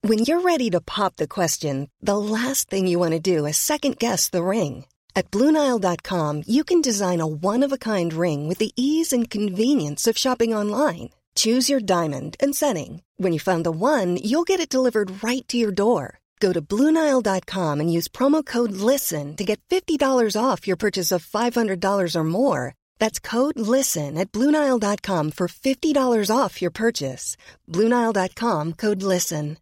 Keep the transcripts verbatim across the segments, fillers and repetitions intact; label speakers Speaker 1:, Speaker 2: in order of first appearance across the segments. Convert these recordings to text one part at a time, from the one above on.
Speaker 1: When you're ready to pop the question, the last thing you want to do is second-guess the ring. At Blue Nile dot com, you can design a one-of-a-kind ring with the ease and convenience of shopping online. Choose your diamond and setting. When you find the one, you'll get it delivered right to your door. Go to Blue Nile dot com and use promo code LISTEN to get fifty dollars off your purchase of five hundred dollars or more. That's code LISTEN at Blue Nile dot com for fifty dollars off your purchase. Blue Nile dot com, code LISTEN.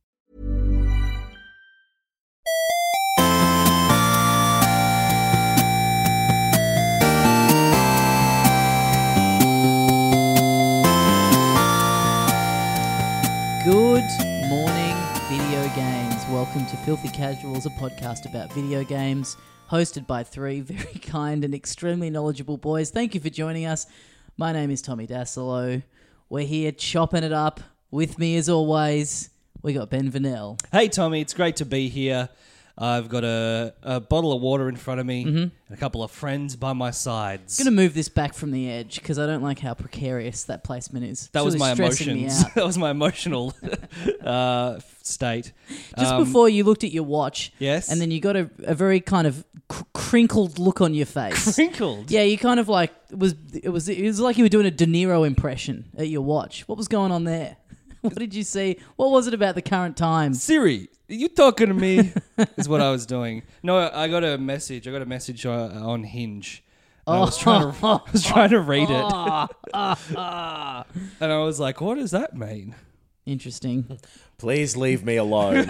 Speaker 2: Good morning, video games. Welcome to Filthy Casuals, a podcast about video games, hosted by three very kind and extremely knowledgeable boys. Thank you for joining us. My name is Tommy Dasilo. We're here chopping it up. With me, as always, we got Ben Vanel.
Speaker 3: Hey, Tommy. It's great to be here. I've got a, a bottle of water in front of me mm-hmm. and a couple of friends by my sides.
Speaker 2: I'm going to move this back from the edge because I don't like how precarious that placement is.
Speaker 3: That
Speaker 2: it's
Speaker 3: was
Speaker 2: really
Speaker 3: my
Speaker 2: stressing
Speaker 3: emotions.
Speaker 2: me out.
Speaker 3: That was my emotional uh, state.
Speaker 2: Just
Speaker 3: um,
Speaker 2: before you looked at your watch.
Speaker 3: Yes.
Speaker 2: And then you got a, a very kind of cr- crinkled look on your face.
Speaker 3: Crinkled?
Speaker 2: Yeah, you kind of like, it was, it was, it was like you were doing a De Niro impression at your watch. What was going on there? What did you see? What was it about the current time?
Speaker 3: Siri, are you talking to me? Is what I was doing. No, I got a message. I got a message on, on Hinge. Oh. I was trying to, I was trying to read it.
Speaker 2: Oh, uh, uh.
Speaker 3: And I was like, what does that mean?
Speaker 2: Interesting.
Speaker 4: Please leave me alone.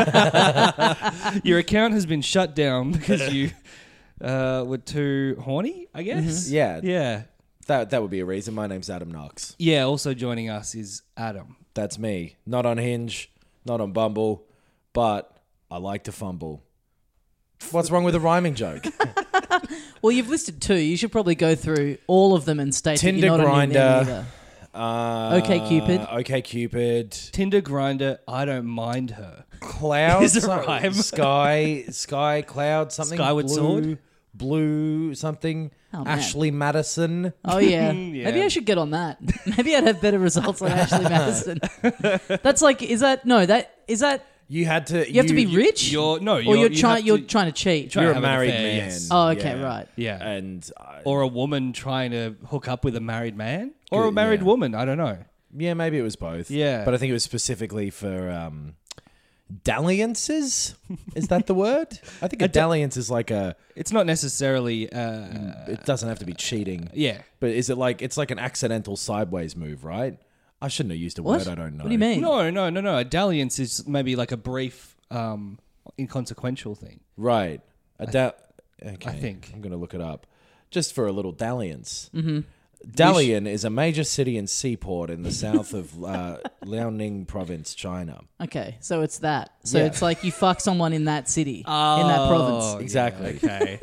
Speaker 3: Your account has been shut down because you uh, were too horny, I guess?
Speaker 4: Mm-hmm. Yeah.
Speaker 3: Yeah.
Speaker 4: That that would be a reason. My name's Adam Knox.
Speaker 3: Yeah, also joining us is Adam.
Speaker 4: That's me. Not on Hinge, not on Bumble, but I like to fumble. What's wrong with a rhyming joke?
Speaker 2: Well, you've listed two. You should probably go through all of them and state
Speaker 4: Tinder,
Speaker 2: that you're not
Speaker 4: Grinder,
Speaker 2: on them either.
Speaker 4: Uh,
Speaker 2: OkCupid.
Speaker 4: OkCupid.
Speaker 3: Tinder, Grinder, I don't mind her.
Speaker 4: Cloud.
Speaker 3: Is a rhyme.
Speaker 4: Sky, Sky, Cloud, something.
Speaker 3: Skyward
Speaker 4: blue,
Speaker 3: Sword?
Speaker 4: Blue, something.
Speaker 2: Oh,
Speaker 4: Ashley Madison.
Speaker 2: Oh, yeah.
Speaker 3: Yeah.
Speaker 2: Maybe I should get on that. Maybe I'd have better results on Ashley Madison. That's like, is that, no, that, is that,
Speaker 4: You had to.
Speaker 2: you have to be rich?
Speaker 3: You're no,
Speaker 2: or
Speaker 3: you're,
Speaker 2: you're
Speaker 3: you
Speaker 2: trying,
Speaker 3: have
Speaker 2: you're
Speaker 3: to-
Speaker 2: trying to cheat?
Speaker 3: try-
Speaker 4: You're a
Speaker 3: have an
Speaker 4: married
Speaker 3: affair,
Speaker 4: man.
Speaker 3: yes.
Speaker 2: Oh, okay,
Speaker 4: Yeah.
Speaker 2: right.
Speaker 3: Yeah,
Speaker 4: And uh,
Speaker 3: or a woman trying to hook up with a married man, or a
Speaker 4: Good,
Speaker 3: married
Speaker 4: yeah.
Speaker 3: woman. I don't know.
Speaker 4: yeah, maybe it was both.
Speaker 3: Yeah.
Speaker 4: But I think it was specifically for um, dalliances. Is that the word? I think a,
Speaker 3: A da-
Speaker 4: dalliance is like a.
Speaker 3: It's not necessarily. Uh,
Speaker 4: It doesn't have to be cheating.
Speaker 3: yeah.
Speaker 4: But is it like it's like an accidental sideways move, right? I shouldn't have used a
Speaker 2: What?
Speaker 4: word I don't know.
Speaker 2: What do you mean?
Speaker 3: No, no, no, no. A dalliance is maybe like a brief, um, inconsequential thing.
Speaker 4: Right. A da- okay.
Speaker 3: I think.
Speaker 4: I'm going to look it up. Just for a little dalliance. Mm-hmm. Dalian is a major city and seaport in the south of uh, Liaoning province, China.
Speaker 2: Okay, so it's that. So
Speaker 4: Yeah.
Speaker 2: it's like you fuck someone in that city, in that province.
Speaker 4: Exactly.
Speaker 3: Okay.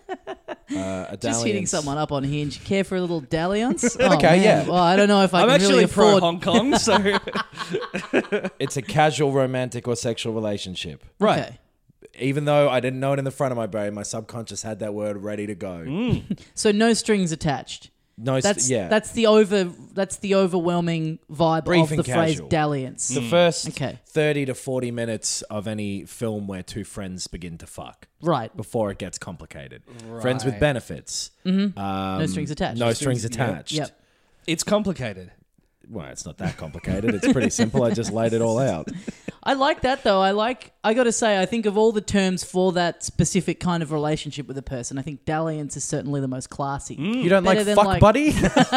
Speaker 4: Uh, a
Speaker 2: Just hitting
Speaker 4: dalliance-
Speaker 2: someone up on Hinge. Care for a little dalliance? Oh,
Speaker 4: Okay,
Speaker 2: man.
Speaker 4: yeah.
Speaker 2: Well, I don't know if I
Speaker 3: I'm
Speaker 2: can
Speaker 3: actually
Speaker 2: really
Speaker 3: pro
Speaker 2: afford...
Speaker 3: Hong Kong, so
Speaker 4: It's a casual romantic or sexual relationship.
Speaker 3: right.
Speaker 2: Okay.
Speaker 4: Even though I didn't know it in the front of my brain, my subconscious had that word ready to go.
Speaker 3: Mm.
Speaker 2: So no strings attached.
Speaker 4: No,
Speaker 2: That's
Speaker 4: st- yeah.
Speaker 2: that's the over that's the overwhelming vibe
Speaker 4: Brief
Speaker 2: of
Speaker 4: and
Speaker 2: the phrase
Speaker 4: casual.
Speaker 2: dalliance.
Speaker 4: the first
Speaker 2: Okay.
Speaker 4: thirty to forty minutes of any film where two friends begin to fuck
Speaker 2: Right.
Speaker 4: before it gets complicated. Friends with benefits. Mm-hmm. Um,
Speaker 2: No strings attached.
Speaker 4: No
Speaker 2: No
Speaker 4: strings
Speaker 3: strings-
Speaker 4: attached.
Speaker 2: Yep.
Speaker 3: It's complicated.
Speaker 4: Well, it's not that complicated. It's pretty simple. I just laid it all out.
Speaker 2: I like that though. I like I got to say I think of all the terms for that specific kind of relationship with a person, I think dalliance is certainly the most classy.
Speaker 4: You don't
Speaker 2: Better
Speaker 4: like
Speaker 2: than,
Speaker 4: fuck
Speaker 2: like-
Speaker 4: buddy?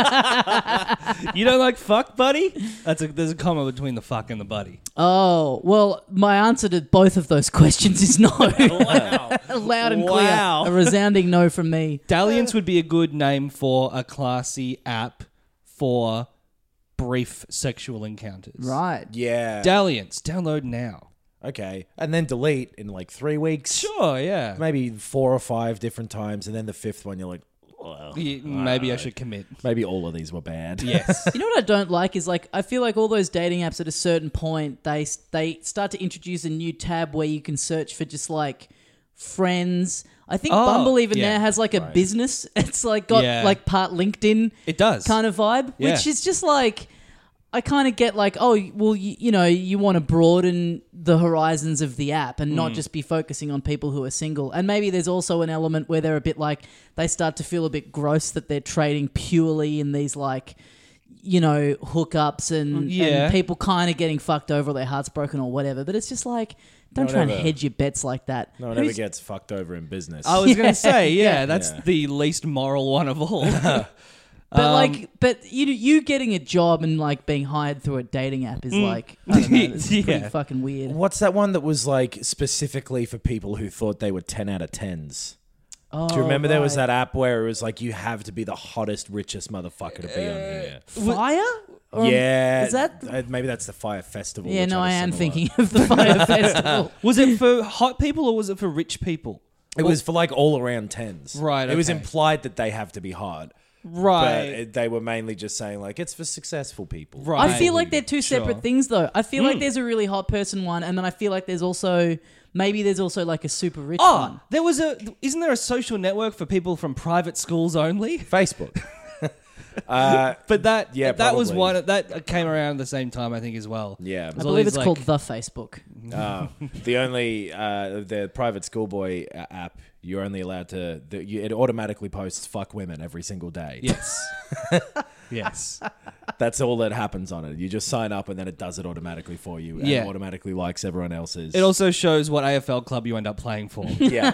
Speaker 3: You don't like fuck, buddy? That's a there's a comma between the fuck and the buddy.
Speaker 2: Oh, well, my answer to both of those questions is no.
Speaker 3: Wow.
Speaker 2: Loud and
Speaker 3: Wow.
Speaker 2: clear. A resounding no from me.
Speaker 3: Dalliance would be a good name for a classy app for brief sexual encounters.
Speaker 2: Right.
Speaker 4: Yeah.
Speaker 3: Dalliance. Download now.
Speaker 4: Okay. And then delete in like three weeks.
Speaker 3: Sure, yeah.
Speaker 4: Maybe four or five different times. And then the fifth one, you're like, well,
Speaker 3: Yeah, maybe I should commit.
Speaker 4: maybe all of these were bad.
Speaker 3: Yes.
Speaker 2: You know what I don't like is like I feel like all those dating apps at a certain point they they start to introduce a new tab where you can search for just like friends. I think
Speaker 3: Oh,
Speaker 2: Bumble even
Speaker 3: yeah.
Speaker 2: now has like a business. It's like got
Speaker 3: Yeah.
Speaker 2: like part LinkedIn
Speaker 3: It does.
Speaker 2: kind of vibe,
Speaker 3: Yeah.
Speaker 2: which is just like I kind of get like, oh, well, you, you know, you want to broaden the horizons of the app and not just be focusing on people who are single. And maybe there's also an element where they're a bit like, they start to feel a bit gross that they're trading purely in these like, you know, hookups and,
Speaker 3: Yeah.
Speaker 2: and people kind of getting fucked over or their hearts broken or whatever. But it's just like, don't
Speaker 4: No
Speaker 2: try
Speaker 4: one
Speaker 2: and
Speaker 4: ever-
Speaker 2: hedge your bets like that.
Speaker 4: No one
Speaker 2: Who's-
Speaker 4: ever gets fucked over in business.
Speaker 3: I was
Speaker 2: Yeah,
Speaker 3: going to say, yeah,
Speaker 2: yeah.
Speaker 3: that's
Speaker 4: Yeah.
Speaker 3: the least moral one of all.
Speaker 2: But
Speaker 3: Um,
Speaker 2: like, but you you getting a job and like being hired through a dating app is like, I don't know, it's pretty
Speaker 3: Yeah.
Speaker 2: fucking weird.
Speaker 4: What's that one that was like specifically for people who thought they were ten out of tens?
Speaker 2: Oh,
Speaker 4: Do you remember there was
Speaker 2: right.
Speaker 4: that app where it was like you have to be the hottest, richest motherfucker to be on here?
Speaker 2: Fire? Or-
Speaker 4: yeah,
Speaker 2: is that-
Speaker 4: uh, maybe that's the Fire Festival?
Speaker 2: Yeah,
Speaker 4: which
Speaker 2: no,
Speaker 4: had
Speaker 2: I
Speaker 4: a
Speaker 2: am
Speaker 4: similar-
Speaker 2: thinking of the Fire Festival.
Speaker 3: Was it for hot people or was it for rich people?
Speaker 4: It was for like all around tens.
Speaker 3: Right,
Speaker 4: It was
Speaker 3: okay.
Speaker 4: implied that they have to be hot. But
Speaker 3: Right.
Speaker 4: it, they were mainly just saying like it's for successful people.
Speaker 3: Right.
Speaker 2: I feel like they're two
Speaker 3: Sure.
Speaker 2: separate things, though. I feel like there's a really hot person one, and then I feel like there's also maybe there's also like a super rich
Speaker 3: Oh,
Speaker 2: one.
Speaker 3: there was a. Isn't there a social network for people from private schools only?
Speaker 4: Facebook. uh,
Speaker 3: But that,
Speaker 4: Yeah,
Speaker 3: that was
Speaker 4: probably.
Speaker 3: one that came around at the same time, I think, as well.
Speaker 4: yeah.
Speaker 2: I
Speaker 3: There's all
Speaker 2: believe
Speaker 3: these,
Speaker 2: it's called
Speaker 3: like-
Speaker 2: the Facebook.
Speaker 4: Uh, the only uh, the private schoolboy uh, app, you're only allowed to. The, you, it automatically posts "fuck women" every single day.
Speaker 3: Yes. yes.
Speaker 4: That's all that happens on it. You just sign up and then it does it automatically for you. And
Speaker 3: Yeah.
Speaker 4: automatically likes everyone else's.
Speaker 3: It also shows what A F L club you end up playing for.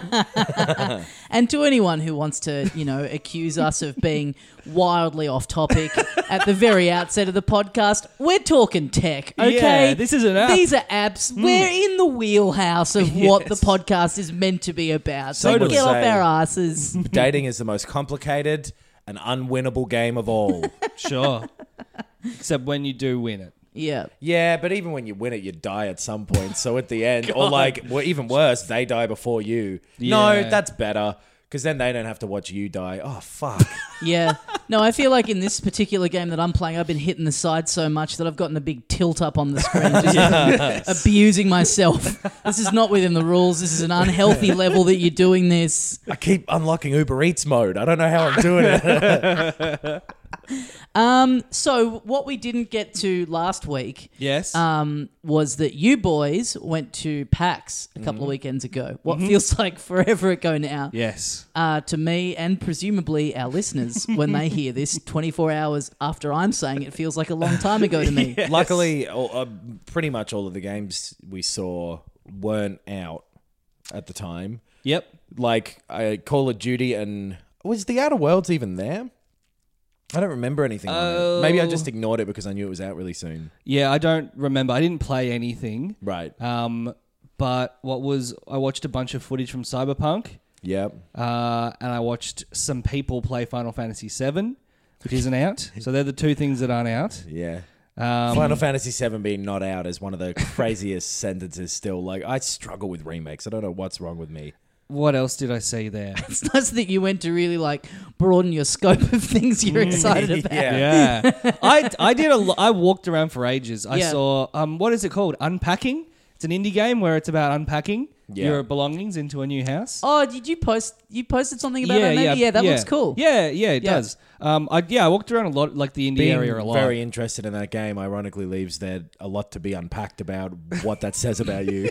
Speaker 4: yeah.
Speaker 2: And to anyone who wants to, you know, accuse us of being wildly off topic at the very outset of the podcast, we're talking tech, okay?
Speaker 3: Yeah, this is an app.
Speaker 2: These are apps. We're in the wheelhouse of what the
Speaker 3: Yes.
Speaker 2: podcast is meant to be about. So
Speaker 4: Totally.
Speaker 2: get off
Speaker 4: Say-
Speaker 2: our asses.
Speaker 4: Dating is the most complicated and unwinnable game of all.
Speaker 3: Sure. Except when you do win it.
Speaker 2: Yeah.
Speaker 4: Yeah, but even when you win it, you die at some point. So at the end, or like, well, even worse, they die before you. No,
Speaker 3: Yeah.
Speaker 4: that's better because then they don't have to watch you die. Oh fuck!
Speaker 2: Yeah. No, I feel like in this particular game that I'm playing, I've been hitting the side so much that I've gotten a big tilt up on the screen, just abusing myself. This is not within the rules. This is an unhealthy level that you're doing this.
Speaker 4: I keep unlocking Uber Eats mode. I don't know how I'm doing it.
Speaker 2: Um, so what we didn't get to last week
Speaker 3: Yes.
Speaker 2: um, was that you boys went to PAX a couple of weekends ago. What feels like forever ago now.
Speaker 3: yes.
Speaker 2: Uh, to me and presumably our listeners when they hear this twenty-four hours after I'm saying it feels like a long time ago to me.
Speaker 4: Luckily, all, uh, pretty much all of the games we saw weren't out at the time.
Speaker 3: Yep.
Speaker 4: Like uh, Call of Duty and was the Outer Worlds even there? I don't remember anything on
Speaker 3: Oh.
Speaker 4: it. Maybe I just ignored it because I knew it was out really soon.
Speaker 3: Yeah, I don't remember. I didn't play anything.
Speaker 4: Right.
Speaker 3: Um, but what was I watched a bunch of footage from Cyberpunk,
Speaker 4: Yep.
Speaker 3: uh, and I watched some people play Final Fantasy seven, which isn't out. So they're the two things that aren't out.
Speaker 4: Yeah.
Speaker 3: Um,
Speaker 4: Final Fantasy seven being not out is one of the craziest sentences still. Like, I struggle with remakes. I don't know what's wrong with me.
Speaker 3: What else did I see there?
Speaker 2: It's nice that you went to really like broaden your scope of things you're excited about.
Speaker 4: Yeah.
Speaker 3: Yeah, I I did a lo- I walked around for ages. I
Speaker 2: Yeah.
Speaker 3: saw um what is it called? Unpacking. It's an indie game where it's about unpacking
Speaker 4: Yeah.
Speaker 3: your belongings into a new house.
Speaker 2: Oh, did you post? You posted something about that? Maybe? Yeah, that looks cool.
Speaker 3: Yeah, yeah, it
Speaker 2: Yeah.
Speaker 3: does. Um, I yeah, I walked around a lot, like the indie
Speaker 4: Being
Speaker 3: area a lot.
Speaker 4: very interested in that game, ironically, leaves there a lot to be unpacked about what that says about you.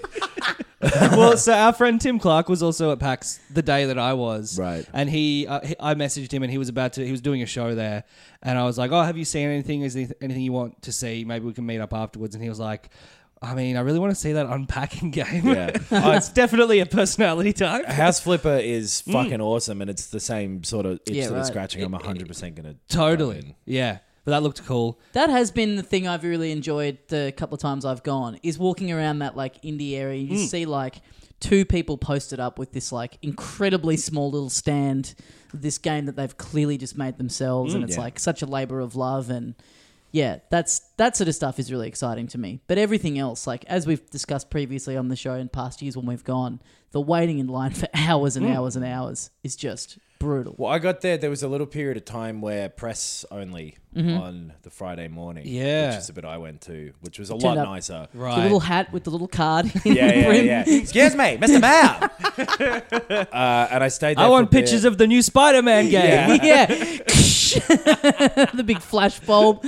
Speaker 3: Well, so our friend Tim Clark was also at PAX the day that I was.
Speaker 4: Right.
Speaker 3: And he, uh, he, I messaged him and he was about to, he was doing a show there. And I was like, oh, have you seen anything? Is there anything you want to see? Maybe we can meet up afterwards. And he was like, I mean, I really want to see that unpacking game.
Speaker 4: Yeah.
Speaker 3: Oh, it's definitely a personality type.
Speaker 4: House Flipper is fucking awesome, and it's the same sort of itch
Speaker 2: Yeah,
Speaker 4: that
Speaker 2: right.
Speaker 4: it's scratching. I'm one hundred percent going to
Speaker 3: Totally. Yeah. But that looked cool.
Speaker 2: That has been the thing I've really enjoyed the couple of times I've gone is walking around that like indie area. You
Speaker 3: Mm.
Speaker 2: see like two people posted up with this like incredibly small little stand of this game that they've clearly just made themselves, and it's
Speaker 4: Yeah.
Speaker 2: like such a labor of love. And yeah, that's that sort of stuff is really exciting to me. But everything else, like as we've discussed previously on the show in past years when we've gone, the waiting in line for hours and hours and hours is just brutal.
Speaker 4: Well, I got there. There was a little period of time where press only on the Friday morning.
Speaker 3: Yeah.
Speaker 4: Which is a bit I went to, which was a
Speaker 2: Turned
Speaker 4: lot
Speaker 2: up-
Speaker 4: nicer.
Speaker 2: The
Speaker 3: Right.
Speaker 2: little hat with the little card. in
Speaker 4: Yeah,
Speaker 2: the
Speaker 4: yeah,
Speaker 2: brim.
Speaker 4: yeah. Excuse me, Mister Mayor. uh, and I stayed there
Speaker 3: I
Speaker 4: for
Speaker 3: want
Speaker 4: a bit.
Speaker 3: pictures of the new Spider-Man game.
Speaker 4: Yeah.
Speaker 2: Yeah. the big flash bulb.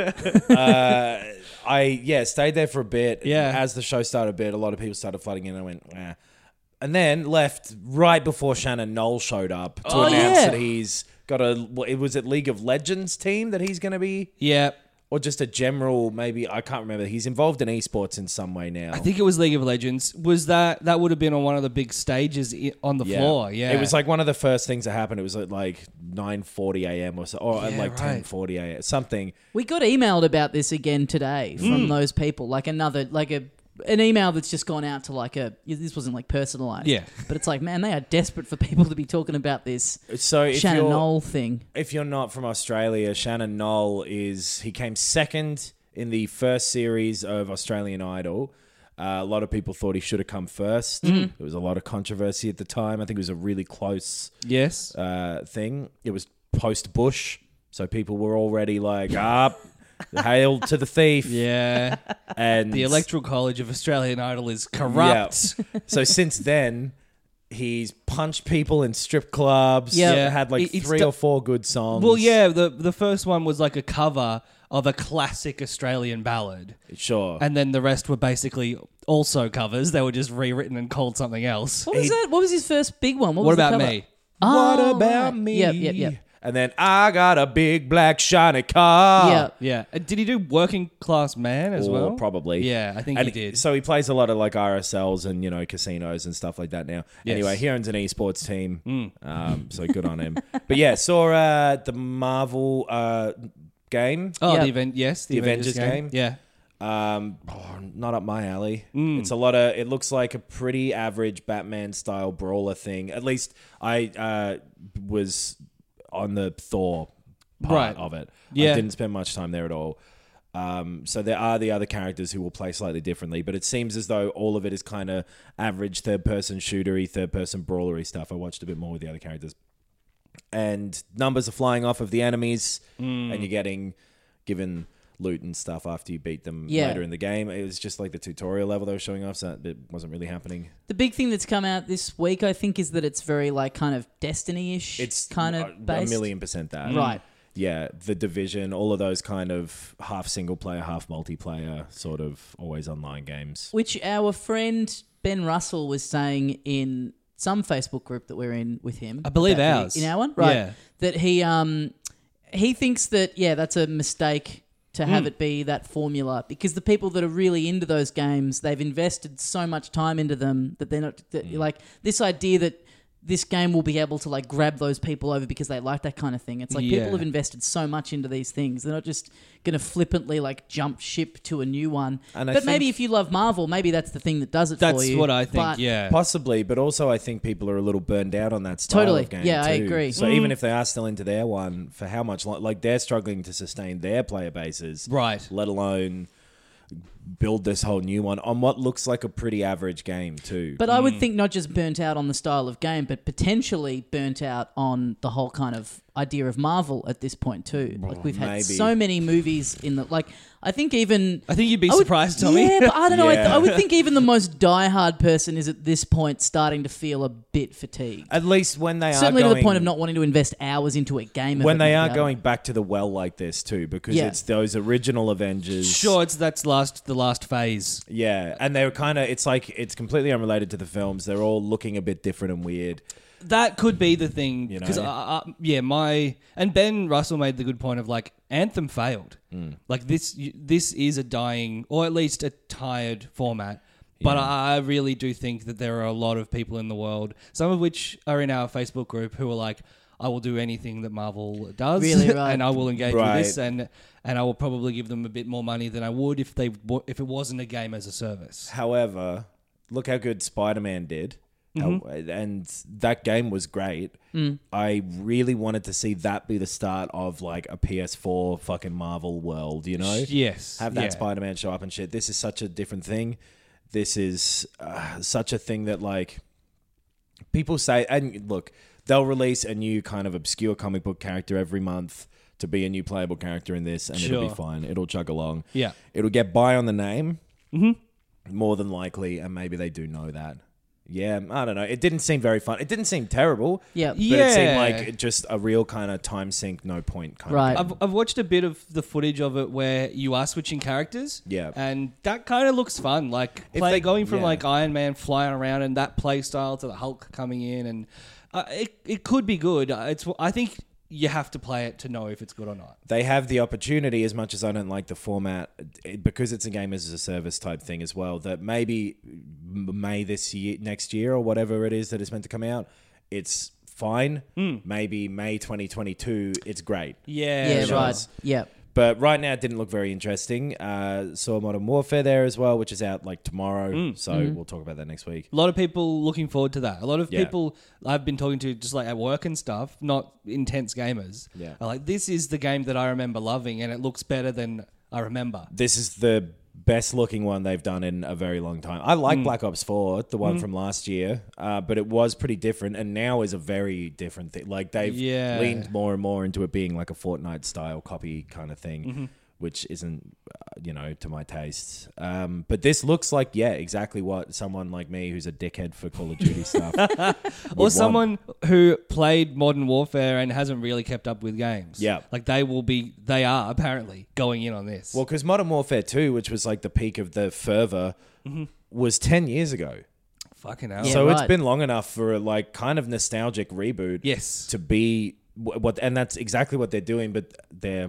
Speaker 4: uh, I yeah stayed there for a bit.
Speaker 3: Yeah.
Speaker 4: As the show started a bit, a lot of people started flooding in. And I went, eh. And then left right before Shannon Knoll showed up to
Speaker 2: Oh,
Speaker 4: announce
Speaker 2: yeah.
Speaker 4: that he's got a. It was it League of Legends team that he's going to be,
Speaker 3: Yeah.
Speaker 4: or just a general maybe. I can't remember. He's involved in esports in some way now.
Speaker 3: I think it was League of Legends. Was that that would have been on one of the big stages i- on the floor? Yeah,
Speaker 4: It was like one of the first things that happened. It was at like nine forty a.m. or so, or at
Speaker 3: Yeah,
Speaker 4: like
Speaker 3: right.
Speaker 4: ten forty a.m. Something.
Speaker 2: We got emailed about this again today from those people. Like another, like a an email that's just gone out to like a. This wasn't like personalized.
Speaker 3: Yeah.
Speaker 2: but it's like, man, they are desperate for people to be talking about this
Speaker 4: So if
Speaker 2: Shannon
Speaker 4: you're,
Speaker 2: Knoll thing.
Speaker 4: if you're not from Australia, Shannon Knoll is he came second in the first series of Australian Idol. Uh, a lot of people thought he should have come first. There was a lot of controversy at the time. I think it was a really close
Speaker 3: yes.
Speaker 4: uh, thing. It was post Bush, so people were already like, "Up, hail to the thief!"
Speaker 3: Yeah.
Speaker 4: And
Speaker 3: The Electoral College of Australian Idol is corrupt.
Speaker 4: Yeah. So since then, he's punched people in strip clubs.
Speaker 2: Yeah.
Speaker 4: Yeah, had like
Speaker 3: It- it's
Speaker 4: three
Speaker 3: do-
Speaker 4: or four good songs.
Speaker 3: Well, yeah. The the first one was like a cover of a classic Australian ballad,
Speaker 4: sure.
Speaker 3: and then the rest were basically also covers. They were just rewritten and called something else.
Speaker 2: What was
Speaker 4: He-
Speaker 2: that? What was his first big one? What,
Speaker 3: What
Speaker 2: was the
Speaker 3: about
Speaker 2: cover?
Speaker 3: me?
Speaker 2: Oh,
Speaker 4: What about
Speaker 2: right.
Speaker 4: me?
Speaker 2: Yep, yep, yep.
Speaker 4: And then I got a big black shiny car.
Speaker 2: yeah.
Speaker 3: Yeah. Uh, Did he do Working Class Man as
Speaker 4: Or
Speaker 3: well?
Speaker 4: probably.
Speaker 3: Yeah, I think
Speaker 4: And
Speaker 3: he did.
Speaker 4: So he plays a lot of like R S Ls and, you know, casinos and stuff like that now.
Speaker 3: Yes.
Speaker 4: Anyway, he owns an esports team. Um, so good on him. But yeah, saw uh, the Marvel uh, game.
Speaker 3: Oh,
Speaker 2: Yeah.
Speaker 3: the event. Yes, the,
Speaker 4: The Avengers game?
Speaker 3: Yeah.
Speaker 4: Um, oh, not up my alley. It's a lot of. It looks like a pretty average Batman style brawler thing. At least I uh, was on the Thor part
Speaker 3: Right.
Speaker 4: of it.
Speaker 3: Yeah.
Speaker 4: I didn't spend much time there at all. Um, so there are the other characters who will play slightly differently, but it seems as though all of it is kind of average third person shootery, third person brawlery stuff. I watched a bit more with the other characters, and numbers are flying off of the enemies, and you're getting given loot and stuff after you beat them
Speaker 2: Yeah.
Speaker 4: later in the game. It was just like the tutorial level they were showing off, so it wasn't really happening.
Speaker 2: The big thing that's come out this week, I think, is that it's very like kind of Destiny-ish.
Speaker 4: It's
Speaker 2: kind
Speaker 4: a,
Speaker 2: of based.
Speaker 4: a million percent that.
Speaker 2: Right.
Speaker 4: Yeah, the Division, all of those kind of half single player, half multiplayer sort of always online games.
Speaker 2: Which our friend Ben Russell was saying in some Facebook group that we're in with him.
Speaker 3: I believe
Speaker 2: about the-
Speaker 3: ours.
Speaker 2: In our one? Right.
Speaker 3: Yeah.
Speaker 2: That he um he thinks that, yeah, that's a mistake to have it be that formula, because the people that are really into those games, they've invested so much time into them that they're not that, like this idea that this game will be able to like grab those people over because they like that kind of thing. It's like
Speaker 3: Yeah.
Speaker 2: people have invested so much into these things. They're not just going to flippantly like jump ship to a new one.
Speaker 4: And I
Speaker 2: but maybe
Speaker 4: think-
Speaker 2: if you love Marvel, maybe that's the thing that does it for
Speaker 3: That's
Speaker 2: you.
Speaker 3: what I think.
Speaker 2: But
Speaker 3: Yeah.
Speaker 4: Possibly, but also I think people are a little burned out on that style
Speaker 2: Totally.
Speaker 4: of game.
Speaker 2: Yeah, I
Speaker 4: too.
Speaker 2: agree.
Speaker 4: So even if they are still into their one, for how much? lo- Like they're struggling to sustain their player bases,
Speaker 3: Right.
Speaker 4: Let alone build this whole new one on what looks like a pretty average game too.
Speaker 2: But I
Speaker 3: Mm.
Speaker 2: would think not just burnt out on the style of game, but potentially burnt out on the whole kind of idea of Marvel at this point too. Like we've had
Speaker 4: maybe.
Speaker 2: so many movies in the like. I think even
Speaker 3: I think you'd be
Speaker 2: I would-
Speaker 3: surprised, Tommy.
Speaker 2: Yeah, but I don't know. I, th-
Speaker 4: Yeah.
Speaker 2: I would think even the most diehard person is at this point starting to feel a bit fatigued.
Speaker 4: At least when they
Speaker 2: Certainly
Speaker 4: are
Speaker 2: to
Speaker 4: going,
Speaker 2: the point of not wanting to invest hours into a game. if
Speaker 4: when
Speaker 2: it
Speaker 4: they
Speaker 2: might
Speaker 4: are
Speaker 2: be
Speaker 4: going back to the well like this too, because
Speaker 2: Yeah.
Speaker 4: it's those original Avengers.
Speaker 3: Sure, it's that's last the last phase.
Speaker 4: Yeah, and they're kind of. It's like it's completely unrelated to the films. They're all looking a bit different and weird.
Speaker 3: That could be the thing,
Speaker 4: You know?
Speaker 3: because uh, uh, yeah, my and Ben Russell made the good point of like Anthem failed. Like this, y- this is a dying, or at least a tired format. But I I really do think that there are a lot of people in the world, some of which are in our Facebook group, who are like, I will do anything that Marvel does,
Speaker 2: Really, right.
Speaker 3: and I will engage
Speaker 4: Right.
Speaker 3: with this, and and I will probably give them a bit more money than I would if they w- if it wasn't a game as a service.
Speaker 4: However, look how good Spider-Man did. How, and that game was great. I really wanted to see that be the start of like a P S four fucking Marvel world, you know?
Speaker 3: Yes,
Speaker 4: Have that
Speaker 3: yeah.
Speaker 4: Spider-Man show up and shit. This is such a different thing. This is uh, such a thing that like people say, and look, they'll release a new kind of obscure comic book character every month to be a new playable character in this, and it'll
Speaker 3: Sure.
Speaker 4: be fine. It'll chug along.
Speaker 3: Yeah.
Speaker 4: It'll get by on the name, more than likely, and maybe they do know that. Yeah, I don't know. It didn't seem very fun. It didn't seem terrible.
Speaker 2: Yeah.
Speaker 4: But it seemed
Speaker 3: Yeah.
Speaker 4: like just a real kind of time sink, no point kind
Speaker 2: Right.
Speaker 4: of game.
Speaker 3: I've, I've watched a bit of the footage of it where you are switching characters.
Speaker 4: Yeah.
Speaker 3: And that kind of looks fun. Like
Speaker 4: If
Speaker 3: play,
Speaker 4: they-
Speaker 3: going from
Speaker 4: yeah.
Speaker 3: like Iron Man flying around and that play style to the Hulk coming in. And uh, it, it could be good. Uh, It's I think you have to play it to know if it's good or not.
Speaker 4: They have the opportunity, as much as I don't like the format, it- because it's a game as a service type thing as well, that maybe m- May this year, next year or whatever it is that it's meant to come out, it's fine. Maybe May twenty twenty-two, it's great.
Speaker 3: Yeah.
Speaker 2: Yeah,
Speaker 3: sure.
Speaker 2: right. Yeah.
Speaker 4: But right now, it didn't look very interesting. Uh, saw Modern Warfare there as well, which is out like tomorrow. So we'll talk about that next week.
Speaker 3: A lot of people looking forward to that. A lot of
Speaker 4: Yeah.
Speaker 3: people I've been talking to just like at work and stuff, not intense gamers,
Speaker 4: Yeah.
Speaker 3: are like, this is the game that I remember loving and it looks better than I remember.
Speaker 4: This is the best looking one they've done in a very long time. I like Black Ops four, the one from last year, uh, but it was pretty different, and now is a very different thing. Like they've
Speaker 3: Yeah.
Speaker 4: leaned more and more into it being like a Fortnite style copy kind of thing, which isn't, uh, you know, to my tastes. Um, but this looks like, yeah, exactly what someone like me who's a dickhead for Call of Duty stuff would
Speaker 3: Or
Speaker 4: want.
Speaker 3: someone who played Modern Warfare and hasn't really kept up with games.
Speaker 4: Yeah.
Speaker 3: Like they will be, they are apparently going in on this.
Speaker 4: Well, because Modern Warfare two, which was like the peak of the fervor, was ten years ago.
Speaker 3: fucking hell.
Speaker 2: Yeah.
Speaker 4: So it's
Speaker 2: right.
Speaker 4: been long enough for a like kind of nostalgic reboot.
Speaker 3: Yes.
Speaker 4: To be wh- what, and that's exactly what they're doing, but they're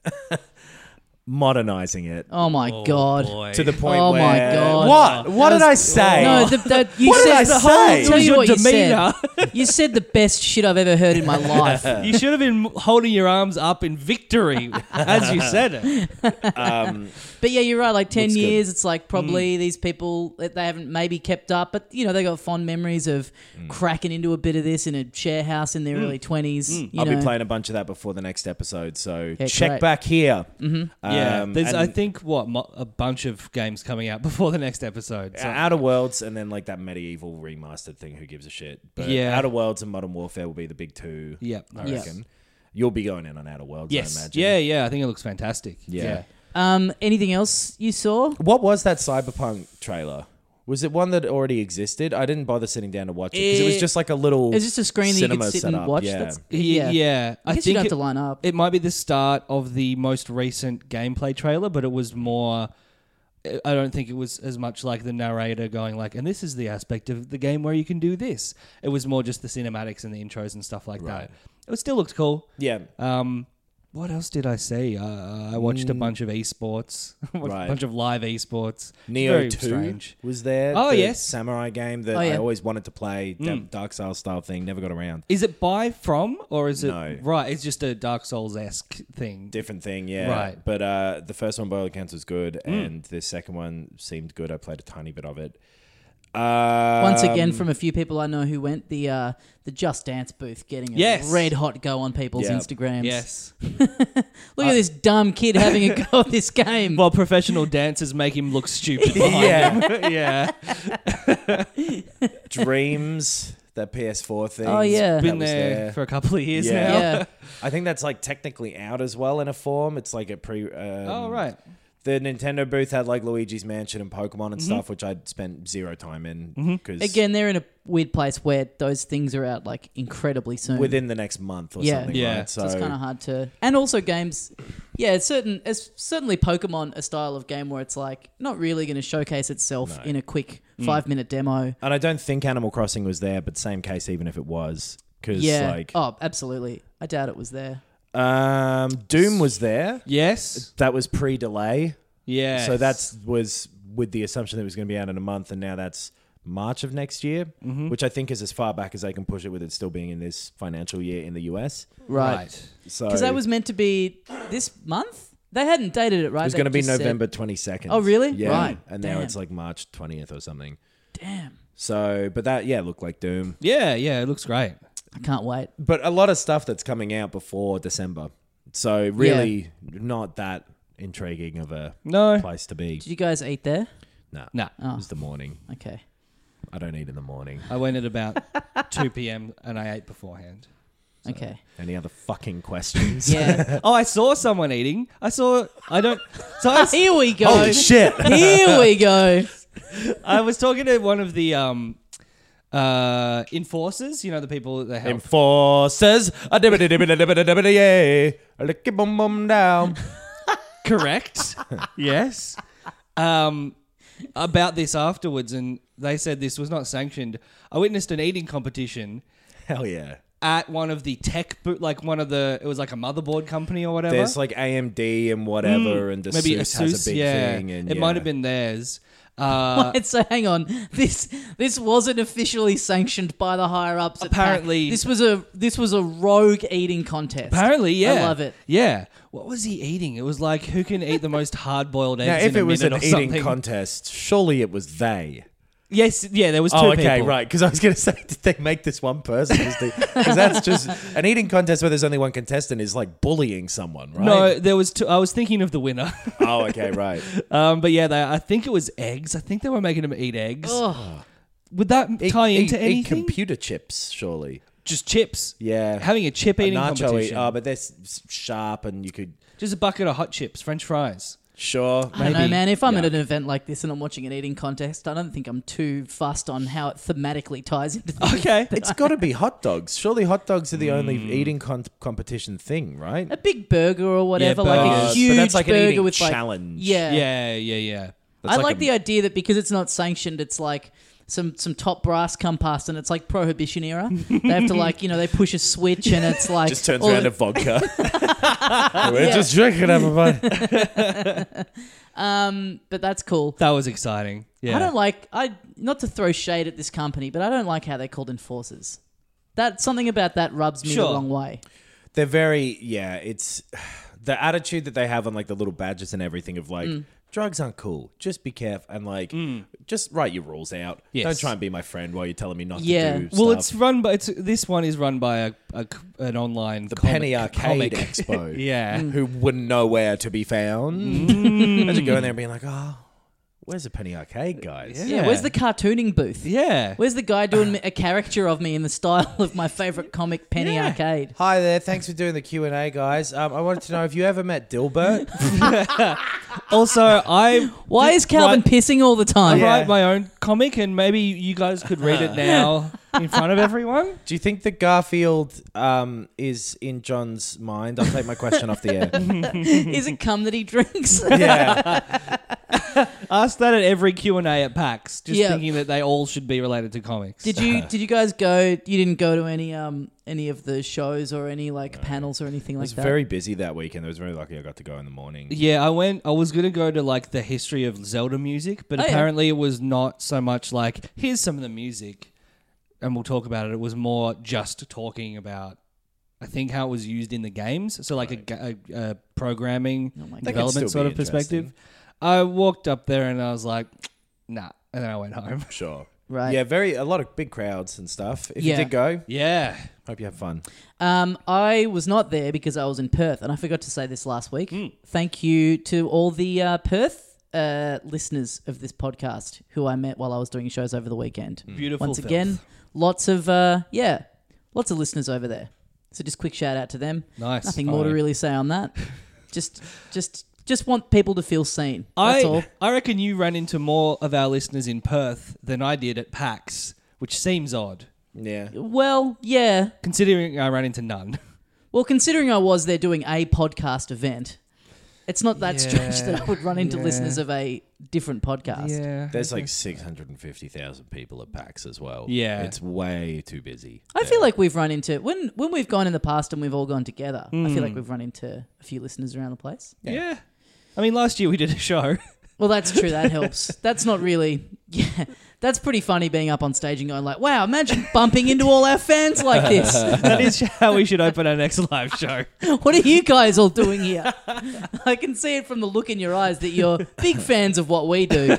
Speaker 4: modernizing it
Speaker 2: Oh my god.
Speaker 3: boy.
Speaker 4: to the point
Speaker 2: Oh
Speaker 4: where.
Speaker 2: my God.
Speaker 4: What? What did I say?
Speaker 2: No, the, the, you
Speaker 4: What did
Speaker 2: said
Speaker 4: I
Speaker 2: the
Speaker 4: say?
Speaker 2: whole.
Speaker 4: It
Speaker 2: Tell
Speaker 3: was
Speaker 2: you
Speaker 3: your
Speaker 2: what you
Speaker 3: demeanor.
Speaker 2: said. You said the best shit I've ever heard in my life.
Speaker 3: You should have been holding your arms up in victory as you said it.
Speaker 4: Um,
Speaker 2: But yeah, you're right. Like ten
Speaker 4: Looks good.
Speaker 2: years, it's like probably these people that they haven't maybe kept up, but you know they got fond memories of cracking into a bit of this in a share house in their early twenties. You
Speaker 4: I'll
Speaker 2: know.
Speaker 4: be playing a bunch of that before the next episode, so
Speaker 2: Yeah,
Speaker 4: check
Speaker 2: great.
Speaker 4: back here. Mm-hmm.
Speaker 3: Yeah. There's, I
Speaker 4: and
Speaker 3: think, what, mo- a bunch of games coming out before the next episode. So.
Speaker 4: Outer Worlds, and then like that medieval remastered thing. Who gives a shit? But
Speaker 3: Yeah.
Speaker 4: Outer Worlds and Modern Warfare will be the big two.
Speaker 3: Yep.
Speaker 4: I
Speaker 2: Yeah.
Speaker 4: reckon. You'll be going in on Outer Worlds, I
Speaker 3: Yes.
Speaker 4: imagine.
Speaker 3: Yeah, yeah. I think it looks fantastic.
Speaker 4: Yeah.
Speaker 2: Um, anything else you saw?
Speaker 4: What was that Cyberpunk trailer? Was it one that already existed? I didn't bother sitting down to watch it because it was
Speaker 3: It-
Speaker 4: just like a little.
Speaker 2: It was just a screen that you
Speaker 4: cinema
Speaker 2: could sit and
Speaker 4: setup,
Speaker 2: watch.
Speaker 4: yeah.
Speaker 2: That's,
Speaker 3: Yeah. yeah.
Speaker 2: I guess
Speaker 3: think
Speaker 2: you'd have
Speaker 3: it,
Speaker 2: to line up.
Speaker 3: it might be the start of the most recent gameplay trailer, but it was more. I don't think it was as much like the narrator going like, and this is the aspect of the game where you can do this. It was more just the cinematics and the intros and stuff like
Speaker 4: Right.
Speaker 3: that. It still looked cool.
Speaker 4: Yeah.
Speaker 3: Um, what else did I see? Uh, I watched a bunch of esports, a
Speaker 4: Right.
Speaker 3: bunch of live esports.
Speaker 4: Neo
Speaker 3: Very
Speaker 4: two
Speaker 3: strange.
Speaker 4: was there.
Speaker 3: Oh,
Speaker 4: the
Speaker 3: yes.
Speaker 4: Samurai game that
Speaker 2: Oh, yeah.
Speaker 4: I always wanted to play. that Dark Souls style thing. Never got around.
Speaker 3: Is it by from or is it
Speaker 4: No.
Speaker 3: right? It's just a Dark Souls esque thing.
Speaker 4: Different thing, yeah.
Speaker 3: Right.
Speaker 4: But uh, the first one, by all accounts, was good, and the second one seemed good. I played a tiny bit of it. Um,
Speaker 2: Once again, from a few people I know who went, the uh, the Just Dance booth getting a
Speaker 3: Yes.
Speaker 2: red hot go on people's
Speaker 4: Yeah.
Speaker 2: Instagrams.
Speaker 3: Yes.
Speaker 2: Look at this dumb kid having a go at this game.
Speaker 3: Well, professional dancers make him look stupid. behind him. yeah.
Speaker 4: Dreams, that P S four thing.
Speaker 2: Oh, yeah.
Speaker 4: that
Speaker 3: Been
Speaker 4: was
Speaker 3: there, for a couple of years
Speaker 4: Yeah.
Speaker 3: now.
Speaker 2: yeah.
Speaker 4: I think that's like technically out as well in a form. It's like a pre. Um,
Speaker 3: Oh right.
Speaker 4: The Nintendo booth had like Luigi's Mansion and Pokemon and stuff, which I'd spent zero time in because
Speaker 2: Again, they're in a weird place where those things are out like incredibly soon.
Speaker 4: within the next month or
Speaker 2: Yeah.
Speaker 4: something.
Speaker 3: Yeah.
Speaker 4: Right?
Speaker 2: so it's kind of hard to, and also games. Yeah, it's certain. It's certainly Pokemon a style of game where it's like not really going to showcase itself
Speaker 4: No.
Speaker 2: in a quick five minute demo.
Speaker 4: And I don't think Animal Crossing was there, but same case even if it was, because
Speaker 2: Yeah.
Speaker 4: like
Speaker 2: oh, absolutely. I doubt it was there.
Speaker 4: um, Doom was there.
Speaker 3: Yes.
Speaker 4: That was pre-delay,
Speaker 3: Yeah.
Speaker 4: so that's was with the assumption that it was going to be out in a month, and now that's March of next year,
Speaker 3: Mm-hmm.
Speaker 4: which I think is as far back as they can push it with it still being in this financial year in the U S.
Speaker 2: Right.
Speaker 4: So
Speaker 2: Because that was meant to be this month. They hadn't dated it right.
Speaker 4: it was
Speaker 2: They
Speaker 4: going to be
Speaker 2: just said-
Speaker 4: November twenty-second.
Speaker 2: Oh, really?
Speaker 4: Yeah.
Speaker 2: Right.
Speaker 4: And now
Speaker 2: Damn.
Speaker 4: it's like March twentieth or something.
Speaker 2: Damn.
Speaker 4: So, but that yeah looked like Doom.
Speaker 3: Yeah. Yeah. It looks great.
Speaker 2: I can't wait.
Speaker 4: But a lot of stuff that's coming out before December. So really not that intriguing of a
Speaker 3: No.
Speaker 4: place to be.
Speaker 2: Did you guys eat there?
Speaker 4: No.
Speaker 3: Nah.
Speaker 2: Oh.
Speaker 4: It was the morning.
Speaker 2: Okay.
Speaker 4: I don't eat in the morning.
Speaker 3: I went at about two p.m. and I ate beforehand.
Speaker 2: Okay.
Speaker 4: Any other fucking questions?
Speaker 2: Yeah.
Speaker 3: Oh, I saw someone eating. I saw. I don't. So I was,
Speaker 2: Here we go.
Speaker 4: Holy shit.
Speaker 2: Here we go.
Speaker 3: I was talking to one of the um, Uh, enforcers, you know, the people that they help.
Speaker 4: Enforcers. A dibba dibba dibba dibba yay. A licky bum bum down.
Speaker 3: Correct. Yes. Um, about this afterwards, and they said this was not sanctioned. I witnessed an eating competition
Speaker 4: Hell yeah.
Speaker 3: at one of the tech, bo- like one of the, it was like a motherboard company or whatever.
Speaker 4: There's like A M D and whatever, and the
Speaker 3: Maybe
Speaker 4: Asus has
Speaker 3: Asus,
Speaker 4: a big
Speaker 3: yeah.
Speaker 4: thing. And
Speaker 3: it
Speaker 4: yeah.
Speaker 3: might have been theirs. Uh,
Speaker 2: Wait, so hang on. This this wasn't officially sanctioned by the higher ups. at
Speaker 3: Apparently-
Speaker 2: PAX. this was a this was a rogue eating contest.
Speaker 3: Apparently, yeah.
Speaker 2: I love it.
Speaker 3: Yeah. What was he eating? It was like, who can eat the most hard-boiled eggs
Speaker 4: Now,
Speaker 3: in
Speaker 4: if
Speaker 3: a
Speaker 4: it was an
Speaker 3: minute or
Speaker 4: eating
Speaker 3: something?
Speaker 4: contest, surely it was they.
Speaker 3: Yes, yeah, there was two
Speaker 4: Oh, okay,
Speaker 3: people.
Speaker 4: right. Because I was going to say, did they make this one person? Because that's just an eating contest where there's only one contestant is like bullying someone, right?
Speaker 3: No, there was two. I was thinking of the winner.
Speaker 4: Oh, okay, right.
Speaker 3: um, but yeah, they, I think it was eggs. I think they were making them eat eggs.
Speaker 2: Ugh.
Speaker 3: Would that
Speaker 4: Eat-
Speaker 3: tie
Speaker 4: eat-
Speaker 3: into
Speaker 4: eat
Speaker 3: anything?
Speaker 4: computer chips, surely.
Speaker 3: Just chips.
Speaker 4: Yeah.
Speaker 3: Having a chip eating
Speaker 4: nacho
Speaker 3: competition.
Speaker 4: eat. Oh, but they're s- sharp and you could...
Speaker 3: Just a bucket of hot chips, French fries.
Speaker 4: Sure.
Speaker 2: I don't know,
Speaker 3: Maybe.
Speaker 2: man. If I'm
Speaker 4: Yeah.
Speaker 2: at an event like this and I'm watching an eating contest, I don't think I'm too fussed on how it thematically ties into the
Speaker 3: Okay.
Speaker 4: It's got to be hot dogs. Surely hot dogs are the only eating con- competition thing, right?
Speaker 2: a big burger or whatever, like a
Speaker 3: burgers.
Speaker 2: huge
Speaker 4: but that's like an
Speaker 2: burger
Speaker 4: eating
Speaker 2: with like
Speaker 4: challenge.
Speaker 2: yeah.
Speaker 3: Yeah, yeah, yeah.
Speaker 4: That's
Speaker 2: I
Speaker 4: like
Speaker 2: like,
Speaker 4: a-
Speaker 2: the idea that because it's not sanctioned, it's like some some top brass come past and it's like Prohibition era. They have to like you know they push a switch and it's like
Speaker 4: Just turns
Speaker 2: all
Speaker 4: around
Speaker 2: the-
Speaker 4: to vodka. We're just drinking, everybody.
Speaker 2: um, but that's cool.
Speaker 3: That was exciting. Yeah.
Speaker 2: I don't like I not to throw shade at this company, but I don't like how they're called enforcers. That something about that rubs me
Speaker 3: Sure.
Speaker 2: the wrong way.
Speaker 4: They're very, yeah, it's the attitude that they have on like the little badges and everything of like, drugs aren't cool. Just be careful and like, just write your rules out.
Speaker 3: Yes.
Speaker 4: Don't try and be my friend while you're telling me not
Speaker 2: Yeah.
Speaker 4: to do
Speaker 3: Well,
Speaker 4: stuff.
Speaker 3: it's run by it's this one is run by a, a an online
Speaker 4: the
Speaker 3: comic,
Speaker 4: Penny Arcade
Speaker 3: comic.
Speaker 4: Expo.
Speaker 3: Yeah.
Speaker 4: Who wouldn't know where to be found. Imagine going there and being like, oh, where's the Penny Arcade, guys?
Speaker 3: Yeah.
Speaker 2: Yeah, where's the cartooning booth?
Speaker 3: Yeah.
Speaker 2: Where's the guy doing a caricature of me in the style of my favorite comic, Penny
Speaker 3: Yeah.
Speaker 2: Arcade?
Speaker 4: Hi there, thanks for doing the Q and A, guys. Um, I wanted to know, have you ever met Dilbert?
Speaker 3: Also, I
Speaker 2: Why is Calvin
Speaker 3: write,
Speaker 2: pissing all the
Speaker 3: I
Speaker 2: time?
Speaker 4: Yeah.
Speaker 3: write my own comic, and maybe you guys could read it now in front of everyone.
Speaker 4: Do you think that Garfield um, is in John's mind? I'll take my question off the air.
Speaker 2: Is it cum that he drinks?
Speaker 4: Yeah.
Speaker 3: Ask that at every Q and A at PAX, just
Speaker 2: Yeah.
Speaker 3: thinking that they all should be related to comics.
Speaker 2: Did you did you guys go? You didn't go to any um any of the shows or any like panels or anything
Speaker 4: I
Speaker 2: like
Speaker 4: was
Speaker 2: that?
Speaker 4: very busy that weekend. I was very lucky I got to go in the morning.
Speaker 3: Yeah, I went. I was gonna go to like the history of Zelda music, but
Speaker 2: Oh, yeah.
Speaker 3: apparently it was not so much like here's some of the music, and we'll talk about it. It was more just talking about, I think, how it was used in the games. So like a ga- a, a programming
Speaker 2: Oh my God.
Speaker 4: That could
Speaker 3: development
Speaker 4: still
Speaker 3: sort
Speaker 4: be
Speaker 3: of perspective.
Speaker 4: interesting.
Speaker 3: I walked up there and I was like, nah, and then I went home.
Speaker 4: Sure.
Speaker 2: Right.
Speaker 4: Yeah, very a lot of big crowds and stuff. If
Speaker 2: Yeah.
Speaker 4: you did go,
Speaker 3: Yeah,
Speaker 4: hope you have fun.
Speaker 2: Um, I was not there because I was in Perth, and I forgot to say this last week.
Speaker 3: Hmm.
Speaker 2: Thank you to all the uh, Perth uh, listeners of this podcast who I met while I was doing shows over the weekend.
Speaker 3: beautiful.
Speaker 2: Once
Speaker 3: filth.
Speaker 2: again, lots of uh, yeah, lots of listeners over there. So just quick shout out to them.
Speaker 3: Nice.
Speaker 2: Nothing more to
Speaker 3: Aye.
Speaker 2: really say on that. just, just, just want people to feel seen. That's all.
Speaker 3: I I reckon you ran into more of our listeners in Perth than I did at PAX, which seems odd
Speaker 4: Yeah.
Speaker 2: Well, yeah.
Speaker 3: considering I ran into none.
Speaker 2: Well, considering I was there doing a podcast event, it's not that strange
Speaker 3: Yeah,
Speaker 2: that I would run into
Speaker 3: yeah.
Speaker 2: listeners of a different podcast.
Speaker 3: Yeah,
Speaker 4: There's like six hundred fifty thousand people at PAX as well.
Speaker 3: Yeah.
Speaker 4: It's way too busy.
Speaker 2: I feel like we've run into when when we've gone in the past and we've all gone together. I feel like we've run into a few listeners around the place.
Speaker 3: yeah. I mean, last year we did a show.
Speaker 2: Well, that's true. That helps. That's not really. Yeah, that's pretty funny being up on stage and going like, "Wow, imagine bumping into all our fans like this.
Speaker 3: That is how we should open our next live show.
Speaker 2: What are you guys all doing here?" I can see it from the look in your eyes that you're big fans of what we do.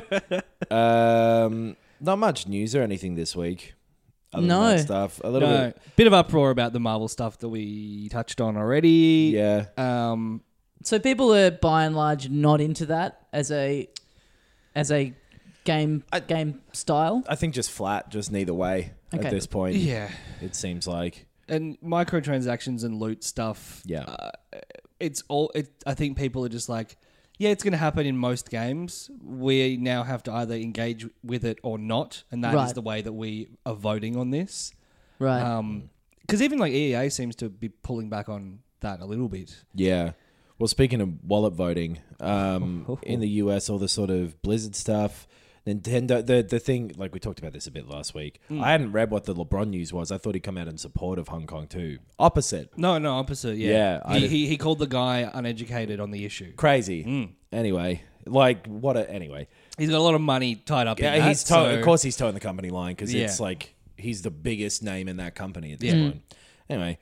Speaker 4: Um, not much news or anything this week. Other
Speaker 2: No.
Speaker 4: than that stuff. A little
Speaker 3: No,
Speaker 4: bit.
Speaker 3: bit of uproar about the Marvel stuff that we touched on already.
Speaker 4: Yeah.
Speaker 3: Um,
Speaker 2: So people are by and large not into that as a as a game
Speaker 4: I-
Speaker 2: game style.
Speaker 4: I think just flat, just neither way
Speaker 2: Okay.
Speaker 4: at this point.
Speaker 3: yeah.
Speaker 4: It seems like.
Speaker 3: And microtransactions and loot stuff.
Speaker 4: Yeah.
Speaker 3: Uh, it's all. It, I think people are just like, yeah, it's going to happen in most games. We now have to either engage with it or not, and that is
Speaker 2: Right.
Speaker 3: the way that we are voting on this.
Speaker 2: Right.
Speaker 3: Um, because even like E A seems to be pulling back on that a little bit.
Speaker 4: Yeah. Well, speaking of wallet voting, um, in the U S, all the sort of Blizzard stuff, Nintendo, the the thing, like we talked about this a bit last week.
Speaker 3: Mm.
Speaker 4: I hadn't read what the LeBron news was. I thought he'd come out in support of Hong Kong too. Opposite.
Speaker 3: No, no, opposite. Yeah,
Speaker 4: Yeah, I
Speaker 3: he,
Speaker 4: did-
Speaker 3: he he called the guy uneducated on the issue.
Speaker 4: Crazy.
Speaker 3: Mm.
Speaker 4: Anyway, like what a, anyway.
Speaker 3: He's got a lot of money tied up.
Speaker 4: Yeah,
Speaker 3: in that,
Speaker 4: he's to-
Speaker 3: so-
Speaker 4: of course he's towing the company line because it's
Speaker 3: Yeah.
Speaker 4: like he's the biggest name in that company at this
Speaker 3: Yeah.
Speaker 4: point. Anyway,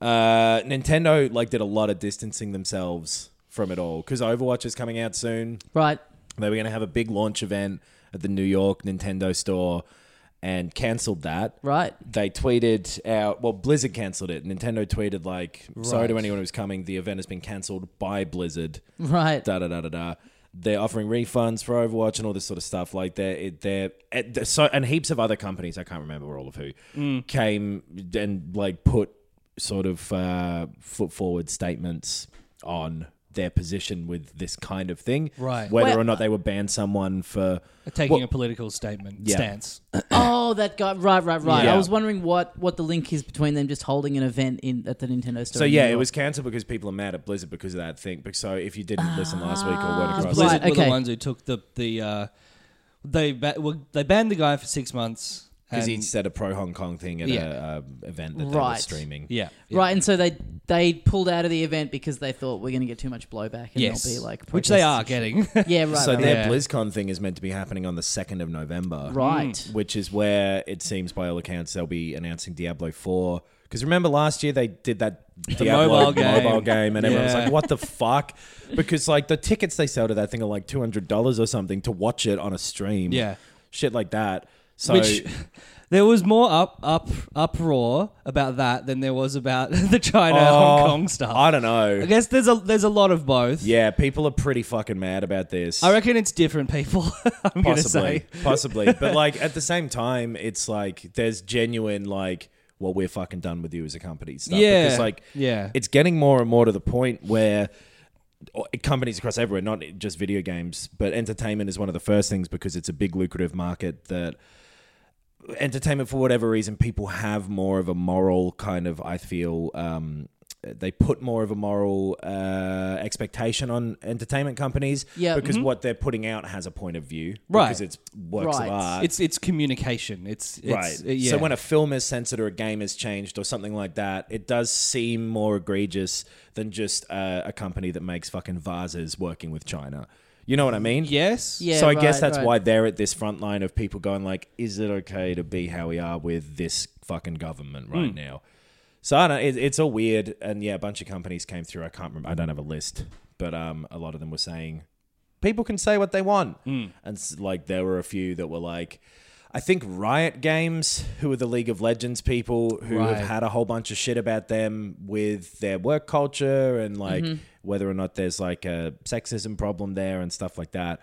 Speaker 4: uh, Nintendo like did a lot of distancing themselves from it all because Overwatch is coming out soon.
Speaker 2: right.
Speaker 4: They were going to have a big launch event at the New York Nintendo store and cancelled that.
Speaker 2: Right.
Speaker 4: They tweeted out, well, Blizzard cancelled it. Nintendo tweeted like, sorry to
Speaker 3: Right.
Speaker 4: anyone who's coming, the event has been cancelled by Blizzard.
Speaker 2: Right.
Speaker 4: Da da da da da. They're offering refunds for Overwatch and all this sort of stuff. Like they're they're, they're so and heaps of other companies. I can't remember all of who
Speaker 3: Mm.
Speaker 4: came and like put sort of uh, foot forward statements on their position with this kind of thing.
Speaker 3: Right.
Speaker 4: Whether
Speaker 2: Well,
Speaker 4: or not they would ban someone for
Speaker 3: taking
Speaker 4: well-
Speaker 3: a political statement
Speaker 4: Yeah.
Speaker 3: stance.
Speaker 2: Oh, that guy. Right, right, right.
Speaker 4: Yeah.
Speaker 2: I was wondering what, what the link is between them just holding an event in at the Nintendo store.
Speaker 4: So
Speaker 2: in
Speaker 4: yeah,
Speaker 2: New
Speaker 4: it
Speaker 2: York.
Speaker 4: was cancelled because people are mad at Blizzard because of that thing. But so if you didn't listen last week or weren't
Speaker 2: Ah,
Speaker 4: across,
Speaker 2: Right,
Speaker 3: Blizzard were
Speaker 2: okay.
Speaker 3: the ones who took the the uh, they ba- well, they banned the guy for six months
Speaker 4: because he
Speaker 3: and-
Speaker 4: said a pro Hong Kong thing at
Speaker 3: Yeah.
Speaker 4: a um, event that they were
Speaker 2: Right.
Speaker 4: streaming.
Speaker 3: yeah, yeah.
Speaker 2: Right, and so they they pulled out of the event because they thought we're going to get too much blowback and
Speaker 3: Yes,
Speaker 2: there'll be like
Speaker 3: which they are
Speaker 2: protests and
Speaker 3: getting.
Speaker 2: shit. Yeah, right.
Speaker 4: So
Speaker 2: right,
Speaker 4: their
Speaker 3: Yeah.
Speaker 4: BlizzCon thing is meant to be happening on the second of November.
Speaker 2: right.
Speaker 4: Which is where it seems by all accounts they'll be announcing Diablo four. Because remember last year they did that Diablo
Speaker 3: mobile game.
Speaker 4: mobile game and everyone was
Speaker 3: Yeah.
Speaker 4: like, what the fuck? Because like the tickets they sell to that thing are like two hundred dollars or something to watch it on a stream.
Speaker 3: Yeah.
Speaker 4: Shit like that. So
Speaker 3: Which there was more up up uproar about that than there was about the China Hong
Speaker 4: Oh,
Speaker 3: Kong stuff.
Speaker 4: I don't know.
Speaker 3: I guess there's a there's a lot of both.
Speaker 4: Yeah, people are pretty fucking mad about this.
Speaker 3: I reckon it's different people. I'm gonna
Speaker 4: Possibly,
Speaker 3: say.
Speaker 4: possibly. But like at the same time, it's like there's genuine like, well, we're fucking done with you as a company stuff.
Speaker 3: Yeah,
Speaker 4: Because like,
Speaker 3: yeah.
Speaker 4: it's getting more and more to the point where companies across everywhere, not just video games, but entertainment is one of the first things because it's a big lucrative market that entertainment, for whatever reason, people have more of a moral kind of, I feel, um, they put more of a moral uh, expectation on entertainment companies
Speaker 2: Yeah.
Speaker 4: because what they're putting out has a point of view.
Speaker 3: Right.
Speaker 4: Because it's works
Speaker 2: Right.
Speaker 4: of art.
Speaker 3: It's it's communication. It's, it's
Speaker 4: Right.
Speaker 3: uh, yeah.
Speaker 4: So when a film is censored or a game is changed or something like that, it does seem more egregious than just uh, a company that makes fucking vases working with China. You know what I mean?
Speaker 3: yes,
Speaker 2: Yeah,
Speaker 4: so I guess
Speaker 2: right,
Speaker 4: that's
Speaker 2: right.
Speaker 4: why they're at this front line of people going like, is it okay to be how we are with this fucking government right now? So I don't know, it, it's all weird. And yeah, a bunch of companies came through. I can't remember. I don't have a list, but um, a lot of them were saying people can say what they want. And s- like there were a few that were like, I think Riot Games, who are the League of Legends people, who
Speaker 3: Right.
Speaker 4: have had a whole bunch of shit about them with their work culture and like whether or not there's like a sexism problem there and stuff like that,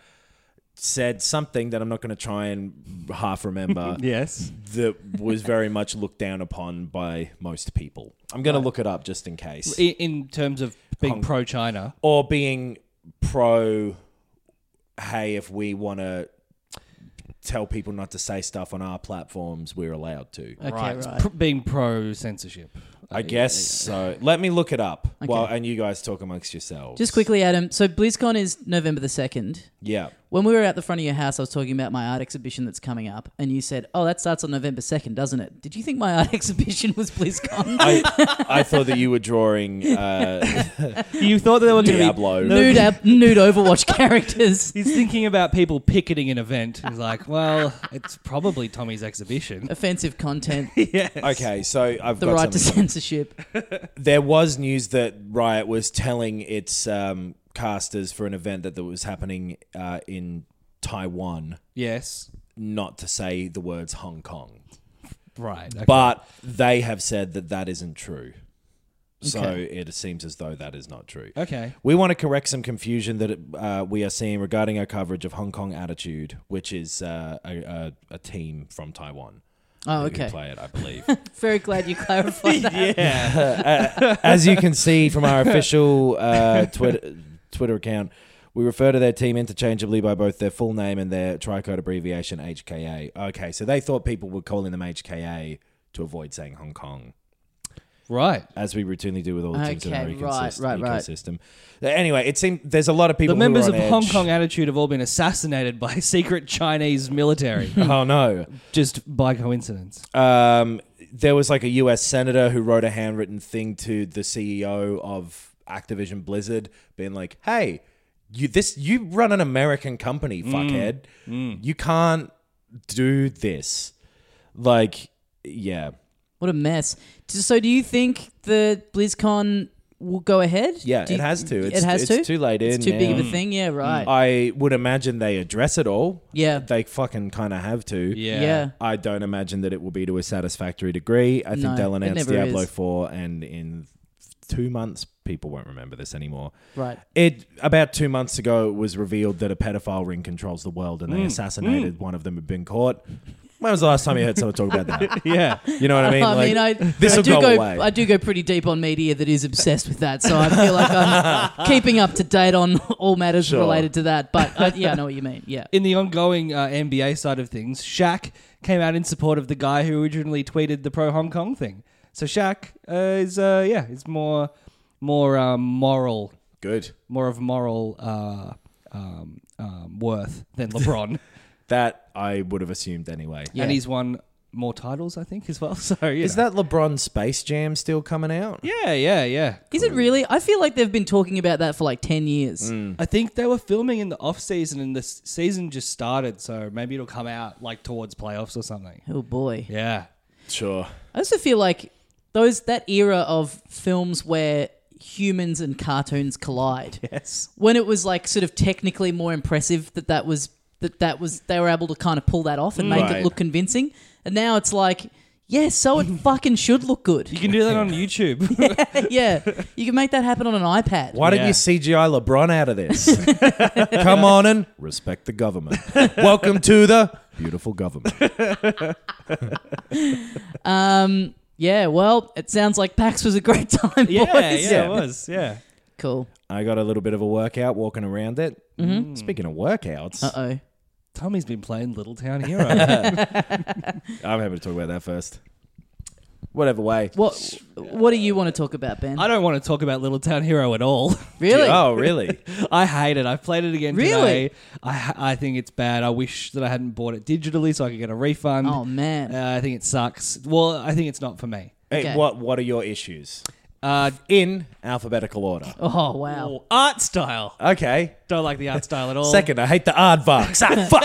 Speaker 4: said something that I'm not going to try and half remember
Speaker 3: yes.
Speaker 4: that was very much looked down upon by most people. I'm going to look it up just in case.
Speaker 3: In, in terms of being
Speaker 4: Hong-
Speaker 3: pro China.
Speaker 4: Or being pro, hey, if we want to tell people not to say stuff on our platforms, we're allowed to.
Speaker 2: Okay,
Speaker 3: right.
Speaker 2: right.
Speaker 3: Pr- being pro censorship.
Speaker 4: I guess so. Let me look it up.
Speaker 2: Okay.
Speaker 4: Well, and you guys talk amongst yourselves.
Speaker 2: Just quickly, Adam. So BlizzCon is November the second.
Speaker 4: Yeah.
Speaker 2: When we were at the front of your house, I was talking about my art exhibition that's coming up, and you said, "Oh, that starts on November second, doesn't it?" Did you think my art exhibition was BlizzCon?
Speaker 4: I, I thought that you were drawing uh,
Speaker 3: You thought that there were going to be
Speaker 4: Diablo.
Speaker 2: nude, ab- nude Overwatch characters.
Speaker 3: He's thinking about people picketing an event. He's like, well, it's probably Tommy's exhibition.
Speaker 2: Offensive content,
Speaker 3: yes.
Speaker 4: Okay, so I've
Speaker 2: the
Speaker 4: got
Speaker 2: right to
Speaker 4: something.
Speaker 2: censorship.
Speaker 4: There was news that Riot was telling its um, casters for an event that, that was happening uh, in Taiwan
Speaker 3: Yes.
Speaker 4: not to say the words Hong Kong.
Speaker 3: Right. Okay.
Speaker 4: But they have said that that isn't true. So
Speaker 2: Okay.
Speaker 4: it seems as though that is not true.
Speaker 3: okay.
Speaker 4: We want to correct some confusion that uh, we are seeing regarding our coverage of Hong Kong Attitude, which is uh, a, a, a team from Taiwan.
Speaker 2: Oh,
Speaker 4: who
Speaker 2: okay.
Speaker 4: play it, I believe.
Speaker 2: Very glad you clarified that.
Speaker 3: Yeah.
Speaker 4: As you can see from our official uh, Twitter Twitter account, We refer to their team interchangeably by both their full name and their tricode abbreviation H K A. Okay, so they thought people were calling them H K A to avoid saying Hong Kong.
Speaker 3: Right.
Speaker 4: As we routinely do with all the teams in our
Speaker 2: Okay, right,
Speaker 4: ecosystem.
Speaker 2: right, right.
Speaker 4: ecosystem. Anyway, it seemed there's a lot of people
Speaker 3: The members
Speaker 4: who
Speaker 3: of
Speaker 4: are on
Speaker 3: Hong
Speaker 4: edge.
Speaker 3: Kong Attitude have all been assassinated by secret Chinese military.
Speaker 4: Oh, no.
Speaker 3: Just by coincidence.
Speaker 4: Um, there was like a U S senator who wrote a handwritten thing to the C E O of Activision Blizzard being like, hey, you this you run an American company, fuckhead.
Speaker 3: Mm.
Speaker 4: You can't do this. Like, yeah.
Speaker 2: What a mess. So do you think the BlizzCon will go ahead?
Speaker 4: Yeah,
Speaker 2: Do
Speaker 4: it
Speaker 2: you-
Speaker 4: has to. It's,
Speaker 2: it has
Speaker 4: it's
Speaker 2: to?
Speaker 4: too late in
Speaker 2: It's too big of
Speaker 4: now.
Speaker 2: a thing? Yeah, right.
Speaker 4: I would imagine they address it all.
Speaker 2: Yeah.
Speaker 4: They fucking kind of have to.
Speaker 3: Yeah.
Speaker 2: Yeah.
Speaker 4: I don't imagine that it will be to a satisfactory degree. I think
Speaker 2: No,
Speaker 4: they'll
Speaker 2: it
Speaker 4: announce
Speaker 2: never
Speaker 4: Diablo
Speaker 2: is.
Speaker 4: four, and in two months, people won't remember this anymore.
Speaker 2: Right.
Speaker 4: It about two months ago, it was revealed that a pedophile ring controls the world, and they
Speaker 2: Mm.
Speaker 4: assassinated one of them. Had been caught. When was the last time you heard someone talk about that?
Speaker 3: Yeah.
Speaker 4: You know what I mean?
Speaker 2: I
Speaker 4: Like,
Speaker 2: mean, I,
Speaker 4: this
Speaker 2: I
Speaker 4: will
Speaker 2: do
Speaker 4: go,
Speaker 2: go.
Speaker 4: away.
Speaker 2: I do go pretty deep on media that is obsessed with that, so I feel like I'm keeping up to date on all matters
Speaker 4: Sure.
Speaker 2: related to that. But uh, yeah, I know what you mean. Yeah.
Speaker 3: In the ongoing uh, N B A side of things, Shaq came out in support of the guy who originally tweeted the pro Hong Kong thing. So Shaq uh, is, uh, yeah, is more, more um, moral,
Speaker 4: Good.
Speaker 3: more of moral uh, um, um, worth than LeBron,
Speaker 4: That I would have assumed anyway.
Speaker 2: Yeah.
Speaker 3: and he's won more titles, I think, as well. So yeah,
Speaker 4: Is that LeBron Space Jam still coming out?
Speaker 3: Yeah, yeah, yeah.
Speaker 2: Is it really? I feel like they've been talking about that for like ten years.
Speaker 3: I think they were filming in the off season, and the s- season just started. So maybe it'll come out like towards playoffs or something.
Speaker 2: Oh boy.
Speaker 3: Yeah.
Speaker 4: Sure.
Speaker 2: I also feel like those that era of films where humans and cartoons collide.
Speaker 3: Yes.
Speaker 2: When it was like sort of technically more impressive that that was that that was they were able to kind of pull that off and make
Speaker 4: Right.
Speaker 2: it look convincing. And now it's like, yeah, so it fucking should look good.
Speaker 3: You can do that on YouTube.
Speaker 2: Yeah, you can make that happen on an iPad.
Speaker 4: Why don't
Speaker 3: Yeah.
Speaker 4: you C G I LeBron out of this? Come on and respect the government. Welcome to the beautiful government.
Speaker 2: Um, yeah, well, it sounds like PAX was a great time,
Speaker 3: yeah,
Speaker 2: boys.
Speaker 3: yeah, it was. Yeah.
Speaker 2: Cool.
Speaker 4: I got a little bit of a workout walking around it. Mm-hmm. Speaking of workouts,
Speaker 2: Uh oh.
Speaker 3: Tommy's been playing Little Town Hero.
Speaker 4: I'm happy to talk about that first. Whatever way.
Speaker 2: What What do you want to talk about, Ben?
Speaker 3: I don't want to talk about Little Town Hero at all.
Speaker 2: Really?
Speaker 4: Oh, really?
Speaker 3: I hate it. I've played it again
Speaker 2: Really?
Speaker 3: today. I I think it's bad. I wish that I hadn't bought it digitally so I could get a refund.
Speaker 2: Oh man.
Speaker 3: Uh, I think it sucks. Well, I think it's not for me.
Speaker 4: Hey,
Speaker 2: Okay.
Speaker 4: what What are your issues?
Speaker 3: Uh,
Speaker 4: In alphabetical order.
Speaker 2: Oh wow.
Speaker 3: oh, art style.
Speaker 4: Okay.
Speaker 3: Don't like the art style at all.
Speaker 4: Second, I hate the aardvarks.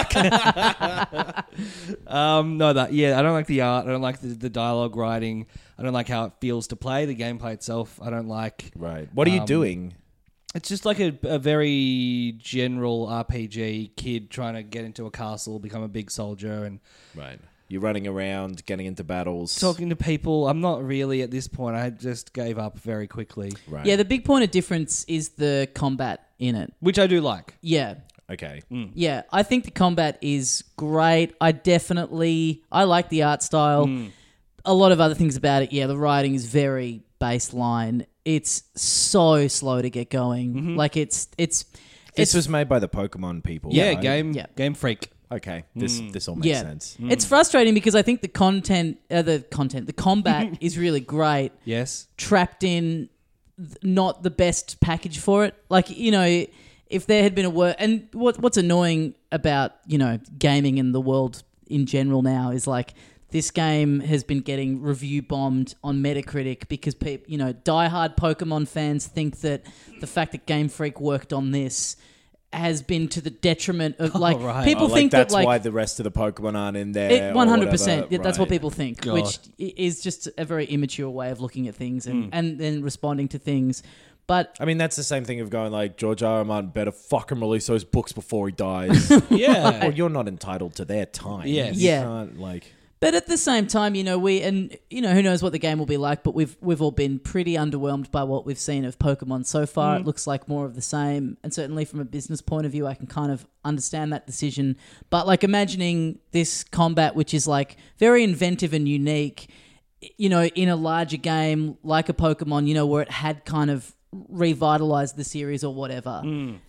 Speaker 4: Ah, fuck.
Speaker 3: Um, no, that yeah, I don't like the art. I don't like the, the dialogue writing. I don't like how it feels to play. The gameplay itself, I don't like.
Speaker 4: Right. What are you
Speaker 3: Um,
Speaker 4: doing?
Speaker 3: It's just like a, a very general R P G kid trying to get into a castle, become a big soldier, and
Speaker 4: Right. You're running around, getting into battles.
Speaker 3: talking to people. I'm not really at this point. I just gave up very quickly,
Speaker 4: Right.
Speaker 2: Yeah, the big point of difference is the combat in it.
Speaker 3: which I do like.
Speaker 2: Yeah.
Speaker 4: Okay.
Speaker 2: Yeah, I think the combat is great. I definitely I like the art style. A lot of other things about it, yeah, the writing is very baseline. It's so slow to get going. Like it's it's
Speaker 4: This
Speaker 2: it's
Speaker 4: was made by the Pokemon people.
Speaker 3: Yeah,
Speaker 4: right?
Speaker 3: game
Speaker 2: Yeah.
Speaker 3: Game Freak.
Speaker 4: Okay. This this all makes
Speaker 2: yeah.
Speaker 4: sense.
Speaker 2: It's frustrating because I think the content uh, the content, the combat is really great.
Speaker 3: Yes.
Speaker 2: Trapped in th- not the best package for it. Like, you know, if there had been a word, and what what's annoying about, you know, gaming in the world in general now is like this game has been getting review bombed on Metacritic because people, you know, diehard Pokemon fans think that the fact that Game Freak worked on this has been to the detriment of like
Speaker 3: right.
Speaker 2: people
Speaker 4: Oh, like
Speaker 2: think
Speaker 4: that's
Speaker 2: that like
Speaker 4: why the rest of the Pokemon aren't in there.
Speaker 2: it,
Speaker 4: or
Speaker 2: one hundred percent.
Speaker 4: whatever.
Speaker 2: Yeah, that's what
Speaker 4: Right.
Speaker 2: people think,
Speaker 3: God.
Speaker 2: which i- is just a very immature way of looking at things and,
Speaker 4: Hmm.
Speaker 2: and then responding to things. But
Speaker 4: I mean, that's the same thing of going like George R. R. Martin better fucking release those books before he dies.
Speaker 3: Yeah.
Speaker 4: Well, you're not entitled to their time.
Speaker 3: Yes.
Speaker 4: You
Speaker 2: Yeah.
Speaker 4: can't, like.
Speaker 2: but at the same time, you know, we and you know who knows what the game will be like, but we've we've all been pretty underwhelmed by what we've seen of Pokemon so far. It looks like more of the same, and certainly from a business point of view, I can kind of understand that decision. But like imagining this combat, which is like very inventive and unique, you know, in a larger game like a Pokemon, you know, where it had kind of revitalized the series or whatever.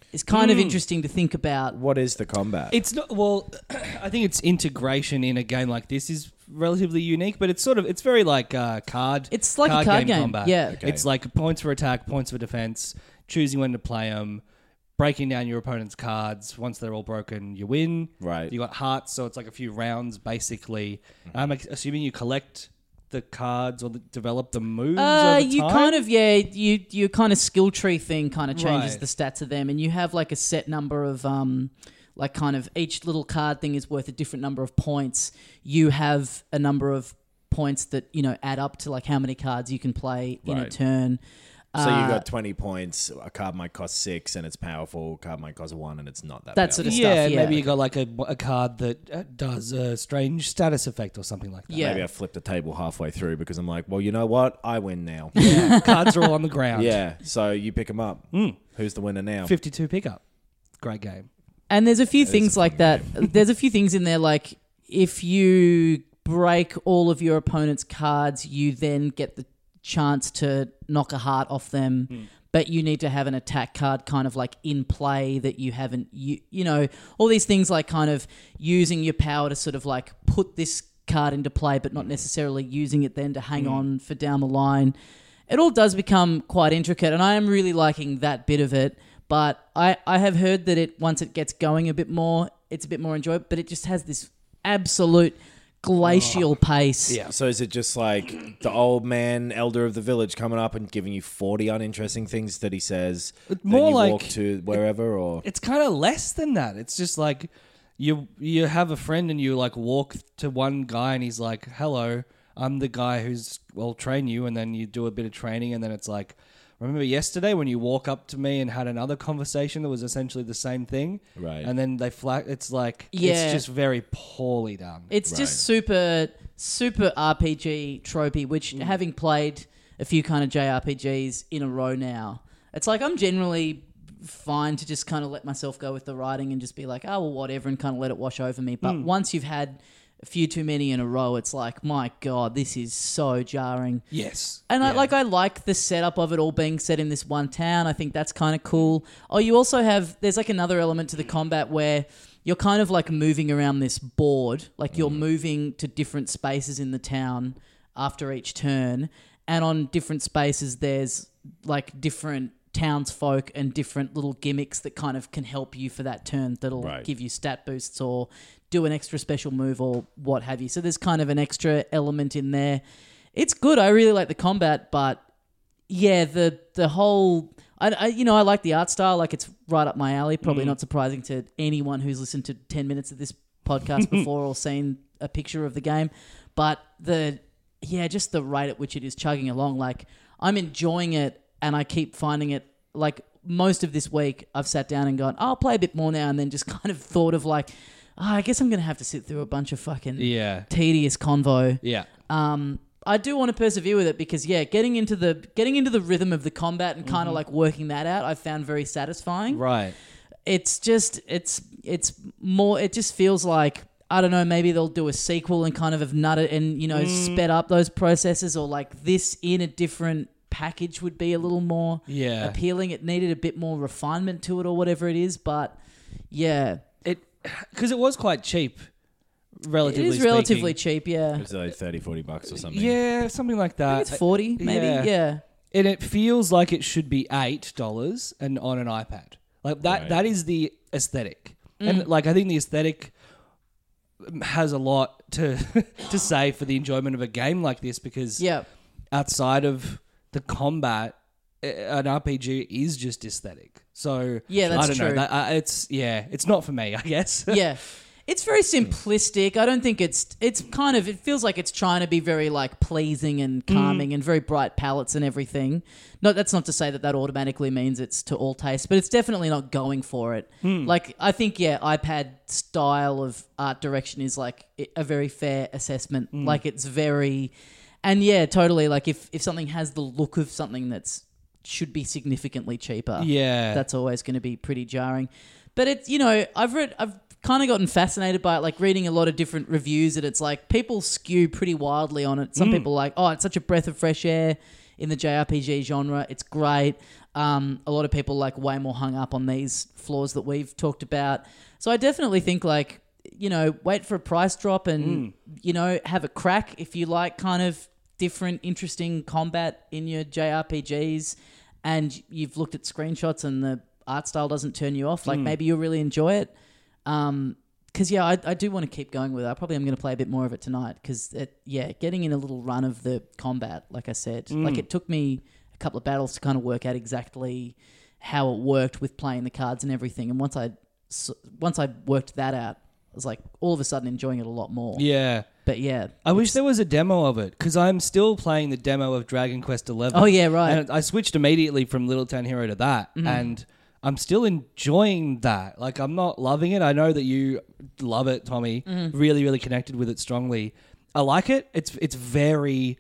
Speaker 2: is kind of interesting to think about.
Speaker 4: What is the combat?
Speaker 3: It's not well. I think its integration in a game like this is relatively unique, but it's sort of it's very like uh, card.
Speaker 2: It's like a card game,
Speaker 3: combat.
Speaker 2: yeah.
Speaker 4: Okay.
Speaker 3: It's like points for attack, points for defense, choosing when to play them, breaking down your opponent's cards. Once they're all broken, you win.
Speaker 4: Right.
Speaker 3: You got hearts, so it's like a few rounds basically. I'm assuming you collect the cards or the, develop the moves.
Speaker 2: Uh,
Speaker 3: over
Speaker 2: you
Speaker 3: time?
Speaker 2: kind of yeah, you your kind of skill tree thing kind of changes
Speaker 3: Right.
Speaker 2: the stats of them, and you have like a set number of um, like kind of each little card thing is worth a different number of points. You have a number of points that you know add up to like how many cards you can play in a
Speaker 4: Right.
Speaker 2: turn.
Speaker 4: So you
Speaker 2: Uh,
Speaker 4: got twenty points. A card might cost six, and it's powerful. A card might cost one, and it's not that.
Speaker 2: That sort of
Speaker 4: powerful.
Speaker 2: stuff,
Speaker 3: yeah,
Speaker 2: yeah.
Speaker 3: maybe you got like a, a card that uh, does a strange status effect or something like that.
Speaker 2: Yeah.
Speaker 4: Maybe I flipped the table halfway through because I'm like, well, you know what? I win now.
Speaker 3: Yeah, cards are all on the ground.
Speaker 4: Yeah. So you pick them up.
Speaker 3: Mm.
Speaker 4: Who's the winner now?
Speaker 3: fifty-two pickup. Great game.
Speaker 2: And there's a few
Speaker 4: That is
Speaker 2: things
Speaker 4: a
Speaker 2: like
Speaker 4: fun
Speaker 2: that. There's a few things in there like if you break all of your opponent's cards, you then get the chance to knock a heart off them.
Speaker 3: Hmm.
Speaker 2: But you need to have an attack card kind of like in play that you haven't, you, you know, all these things like kind of using your power to sort of like put this card into play, but not necessarily using it then to hang on for down the line. It all does become quite intricate, and I am really liking that bit of it. But I, I have heard that it once it gets going a bit more, it's a bit more enjoyable, but it just has this absolute glacial pace.
Speaker 3: Yeah.
Speaker 4: So is it just like the old man, elder of the village, coming up and giving you forty uninteresting things that he says?
Speaker 3: It's
Speaker 4: then
Speaker 3: more
Speaker 4: you
Speaker 3: like-
Speaker 4: walk to wherever, or
Speaker 3: It's kind of less than that. It's just like you you have a friend and you like walk to one guy and he's like, "Hello, I'm the guy who's will train you," and then you do a bit of training and then it's like, "Remember yesterday when you walk up to me and had another conversation that was essentially the same thing?"
Speaker 4: Right.
Speaker 3: And then they flag. It's like
Speaker 2: Yeah.
Speaker 3: it's just very poorly done.
Speaker 2: It's just super, super R P G tropey, which having played a few kind of J R P Gs in a row now, it's like I'm generally fine to just kind of let myself go with the writing and just be like, oh, well, whatever, and kind of let it wash over me. But once you've had a few too many in a row, it's like, my God, this is so jarring.
Speaker 3: yes.
Speaker 2: And I
Speaker 3: Yeah.
Speaker 2: like I like the setup of it all being set in this one town. I think that's kind of cool. Oh, you also have there's like another element to the combat where you're kind of like moving around this board, like you're moving to different spaces in the town after each turn, and on different spaces there's like different townsfolk and different little gimmicks that kind of can help you for that turn that'll
Speaker 4: Right.
Speaker 2: give you stat boosts or do an extra special move or what have you. So there's kind of an extra element in there. It's good. I really like the combat, but yeah, the the whole I, I you know I like the art style. Like it's right up my alley. Probably not surprising to anyone who's listened to ten minutes of this podcast before or seen a picture of the game. But the yeah, just the rate at which it is chugging along. Like I'm enjoying it, and I keep finding it like most of this week. I've sat down and gone, I'll play a bit more now, and then just kind of thought of like, oh, I guess I'm gonna have to sit through a bunch of fucking
Speaker 3: Yeah.
Speaker 2: tedious convo.
Speaker 3: Yeah.
Speaker 2: Um, I do want to persevere with it because yeah, getting into the getting into the rhythm of the combat and kind of like working that out, I found very satisfying.
Speaker 3: Right.
Speaker 2: It's just it's it's more. It just feels like I don't know. Maybe they'll do a sequel and kind of have nutted and you know sped up those processes, or like this in a different package would be a little more
Speaker 3: Yeah.
Speaker 2: appealing. It needed a bit more refinement to it, or whatever it is. But yeah,
Speaker 3: It because it was quite cheap. Relatively
Speaker 2: it is relatively
Speaker 3: speaking.
Speaker 2: cheap. Yeah,
Speaker 4: it's like thirty, forty bucks or something.
Speaker 3: Yeah, something like that.
Speaker 2: it's forty maybe.
Speaker 3: yeah.
Speaker 2: Yeah.
Speaker 3: And it feels like it should be eight dollars and on an iPad. Like that.
Speaker 4: Right.
Speaker 3: That is the aesthetic, and like I think the aesthetic has a lot to to say for the enjoyment of a game like this because
Speaker 2: Yeah.
Speaker 3: outside of the combat, eh, an R P G is just aesthetic. So
Speaker 2: Yeah, that's
Speaker 3: I don't
Speaker 2: true.
Speaker 3: know. That, uh, it's yeah, it's not for me, I guess.
Speaker 2: Yeah. It's very simplistic. I don't think it's it's kind of it feels like it's trying to be very like pleasing and calming and very bright palettes and everything. No, that's not to say that that automatically means it's to all taste, but it's definitely not going for it. Like I think yeah, iPad style of art direction is like a very fair assessment. Like it's very and yeah, totally like if if something has the look of something that's should be significantly cheaper.
Speaker 3: Yeah.
Speaker 2: That's always going to be pretty jarring. But it's, you know, I've read, I've kind of gotten fascinated by it, like reading a lot of different reviews, and it's like people skew pretty wildly on it. Some
Speaker 3: Mm.
Speaker 2: people are like, oh, it's such a breath of fresh air in the J R P G genre. It's great. Um, a lot of people like way more hung up on these flaws that we've talked about. So I definitely think like, you know, wait for a price drop and,
Speaker 3: Mm.
Speaker 2: you know, have a crack if you like kind of different, interesting combat in your J R P Gs and you've looked at screenshots and the art style doesn't turn you off. Like
Speaker 3: Mm.
Speaker 2: maybe you'll really enjoy it. Um, Because, yeah, I, I do want to keep going with it. I probably am going to play a bit more of it tonight because, yeah, getting in a little run of the combat, like I said,
Speaker 3: Mm.
Speaker 2: like it took me a couple of battles to kind of work out exactly how it worked with playing the cards and everything. And once I, s- once I worked that out, I was like all of a sudden enjoying it a lot more.
Speaker 3: Yeah.
Speaker 2: But, yeah.
Speaker 3: I wish there was a demo of it because I'm still playing the demo of Dragon Quest eleven.
Speaker 2: Oh, yeah, right.
Speaker 3: And I switched immediately from Little Town Hero to that,
Speaker 2: Mm-hmm.
Speaker 3: and I'm still enjoying that. Like, I'm not loving it. I know that you love it, Tommy.
Speaker 2: Mm-hmm.
Speaker 3: Really, really connected with it strongly. I like it. It's it's very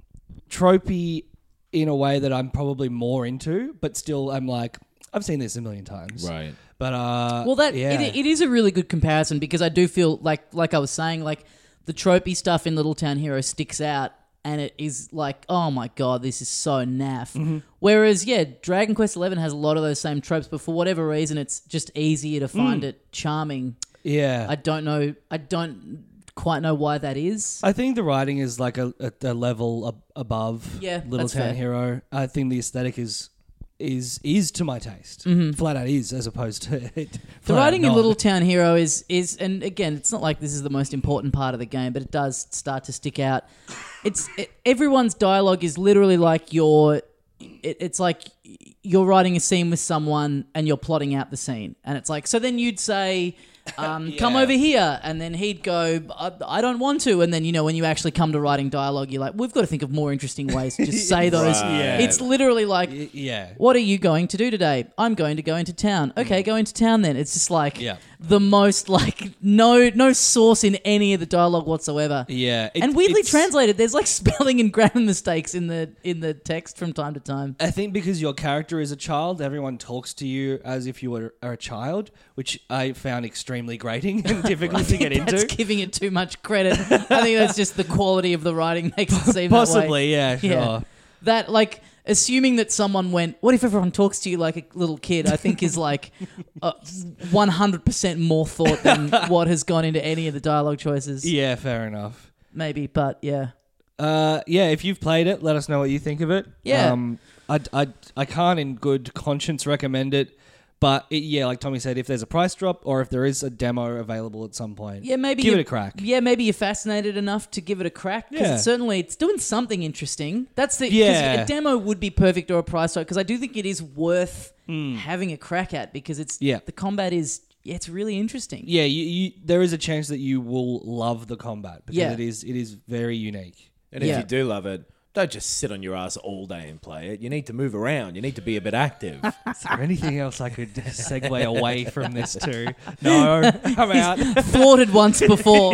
Speaker 3: tropey in a way that I'm probably more into, but still, I'm like, I've seen this a million times.
Speaker 4: Right.
Speaker 3: But uh,
Speaker 2: Well, that
Speaker 3: yeah.
Speaker 2: it, it is a really good comparison because I do feel like, like I was saying, like the tropey stuff in Little Town Hero sticks out, and it is like, oh my god, this is so naff.
Speaker 3: Mm-hmm.
Speaker 2: Whereas, yeah, Dragon Quest eleven has a lot of those same tropes, but for whatever reason, it's just easier to find
Speaker 3: Mm.
Speaker 2: it charming.
Speaker 3: yeah.
Speaker 2: I don't know. I don't quite know why that is.
Speaker 3: I think the writing is like a, a, a level ab- above
Speaker 2: Yeah,
Speaker 3: Little
Speaker 2: that's
Speaker 3: Town
Speaker 2: fair.
Speaker 3: Hero. I think the aesthetic is is is to my taste. Flat out is, as opposed to it.
Speaker 2: Mm-hmm. The
Speaker 3: flat out
Speaker 2: writing in
Speaker 3: not.
Speaker 2: Little Town Hero is is, and again, it's not like this is the most important part of the game, but it does start to stick out. It's it, everyone's dialogue is literally like you're. It, it's like you're writing a scene with someone and you're plotting out the scene, and it's like so. Then you'd say, um, "Come
Speaker 3: Yeah.
Speaker 2: over here," and then he'd go, I, "I don't want to." And then you know when you actually come to writing dialogue, you're like, "We've got to think of more interesting ways to just say those."
Speaker 4: Right.
Speaker 3: Yeah.
Speaker 2: It's literally like.
Speaker 3: Y- yeah.
Speaker 2: What are you going to do today? I'm going to go into town. Okay, go into town then. It's just like
Speaker 3: Yeah.
Speaker 2: the most like no no source in any of the dialogue whatsoever.
Speaker 3: Yeah. It-
Speaker 2: and weirdly
Speaker 3: it's-
Speaker 2: translated, there's like spelling and grammar mistakes in the in the text from time to time.
Speaker 3: I think because your character is a child, everyone talks to you as if you were are a child, which I found extremely grating and difficult to get
Speaker 2: That's
Speaker 3: into.
Speaker 2: giving it too much credit. I think that's just the quality of the writing makes it seem
Speaker 3: Possibly,
Speaker 2: that way.
Speaker 3: yeah, sure.
Speaker 2: Yeah. That like assuming that someone went, what if everyone talks to you like a little kid? I think is like uh, one hundred percent more thought than what has gone into any of the dialogue choices.
Speaker 3: Yeah, fair enough.
Speaker 2: Maybe, but yeah.
Speaker 3: Uh, yeah, if you've played it, let us know what you think of it.
Speaker 2: Yeah.
Speaker 3: Um, I, I, I can't in good conscience recommend it. But, it, yeah, like Tommy said, if there's a price drop or if there is a demo available at some point,
Speaker 2: Yeah, maybe
Speaker 3: give
Speaker 2: you-
Speaker 3: it a crack.
Speaker 2: Yeah, maybe you're fascinated enough to give it a crack because
Speaker 3: Yeah.
Speaker 2: it's certainly it's doing something interesting. That's the 'cause
Speaker 3: Yeah.
Speaker 2: a demo would be perfect or a price drop because I do think it is worth having a crack at because it's
Speaker 3: Hmm. Yeah.
Speaker 2: the combat is yeah, it's really interesting.
Speaker 3: Yeah, you, you, there is a chance that you will love the combat because
Speaker 2: Yeah.
Speaker 3: it is it is very unique.
Speaker 4: And if
Speaker 2: Yeah.
Speaker 4: you do love it, don't just sit on your ass all day and play it. You need to move around. You need to be a bit active.
Speaker 3: Is there anything else I could segue away from this to? No, I'm out.
Speaker 2: Thwarted once before.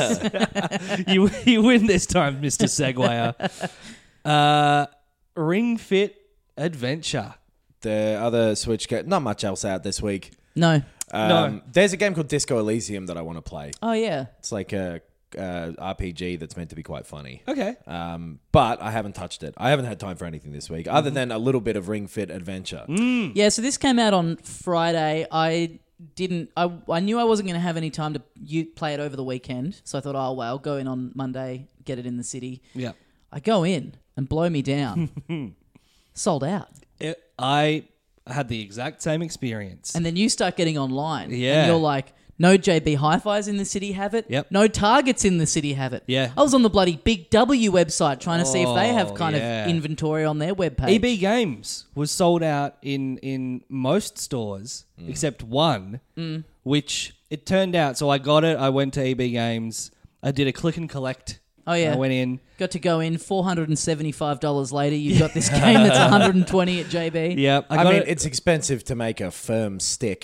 Speaker 3: you you win this time, Mister Segwayer. Uh, Ring Fit Adventure.
Speaker 4: The other Switch game, not much else out this week.
Speaker 2: No.
Speaker 4: Um,
Speaker 3: No.
Speaker 4: There's a game called Disco Elysium that I want to play.
Speaker 2: Oh yeah.
Speaker 4: It's like a uh, R P G that's meant to be quite funny.
Speaker 3: Okay.
Speaker 4: Um, but I haven't touched it. I haven't had time for anything this week, other than a little bit of Ring Fit Adventure.
Speaker 2: Yeah, so this came out on Friday. I didn't. I I knew I wasn't going to have any time to you play it over the weekend, so I thought, oh well, I'll go in on Monday, get it in the city.
Speaker 3: Yeah.
Speaker 2: I go in and blow me down. Sold out.
Speaker 3: It, I had the exact same experience.
Speaker 2: And then you start getting online.
Speaker 3: Yeah.
Speaker 2: And you're like, no J B Hi-Fis in the city have it.
Speaker 3: Yep.
Speaker 2: No Targets in the city have it.
Speaker 3: Yeah.
Speaker 2: I was on the bloody Big W website trying to see if they have
Speaker 3: Oh,
Speaker 2: kind
Speaker 3: yeah.
Speaker 2: of inventory on their webpage.
Speaker 3: E B Games was sold out in, in most stores except one, which it turned out. So I got it. I went to E B Games. I did a click and collect
Speaker 2: Oh, yeah.
Speaker 3: I went in.
Speaker 2: Got to go in four hundred seventy-five dollars later. You've got this game that's one hundred twenty at J B.
Speaker 3: Yep. I,
Speaker 4: I
Speaker 3: got
Speaker 4: mean,
Speaker 3: it.
Speaker 4: it's expensive to make a firm stick.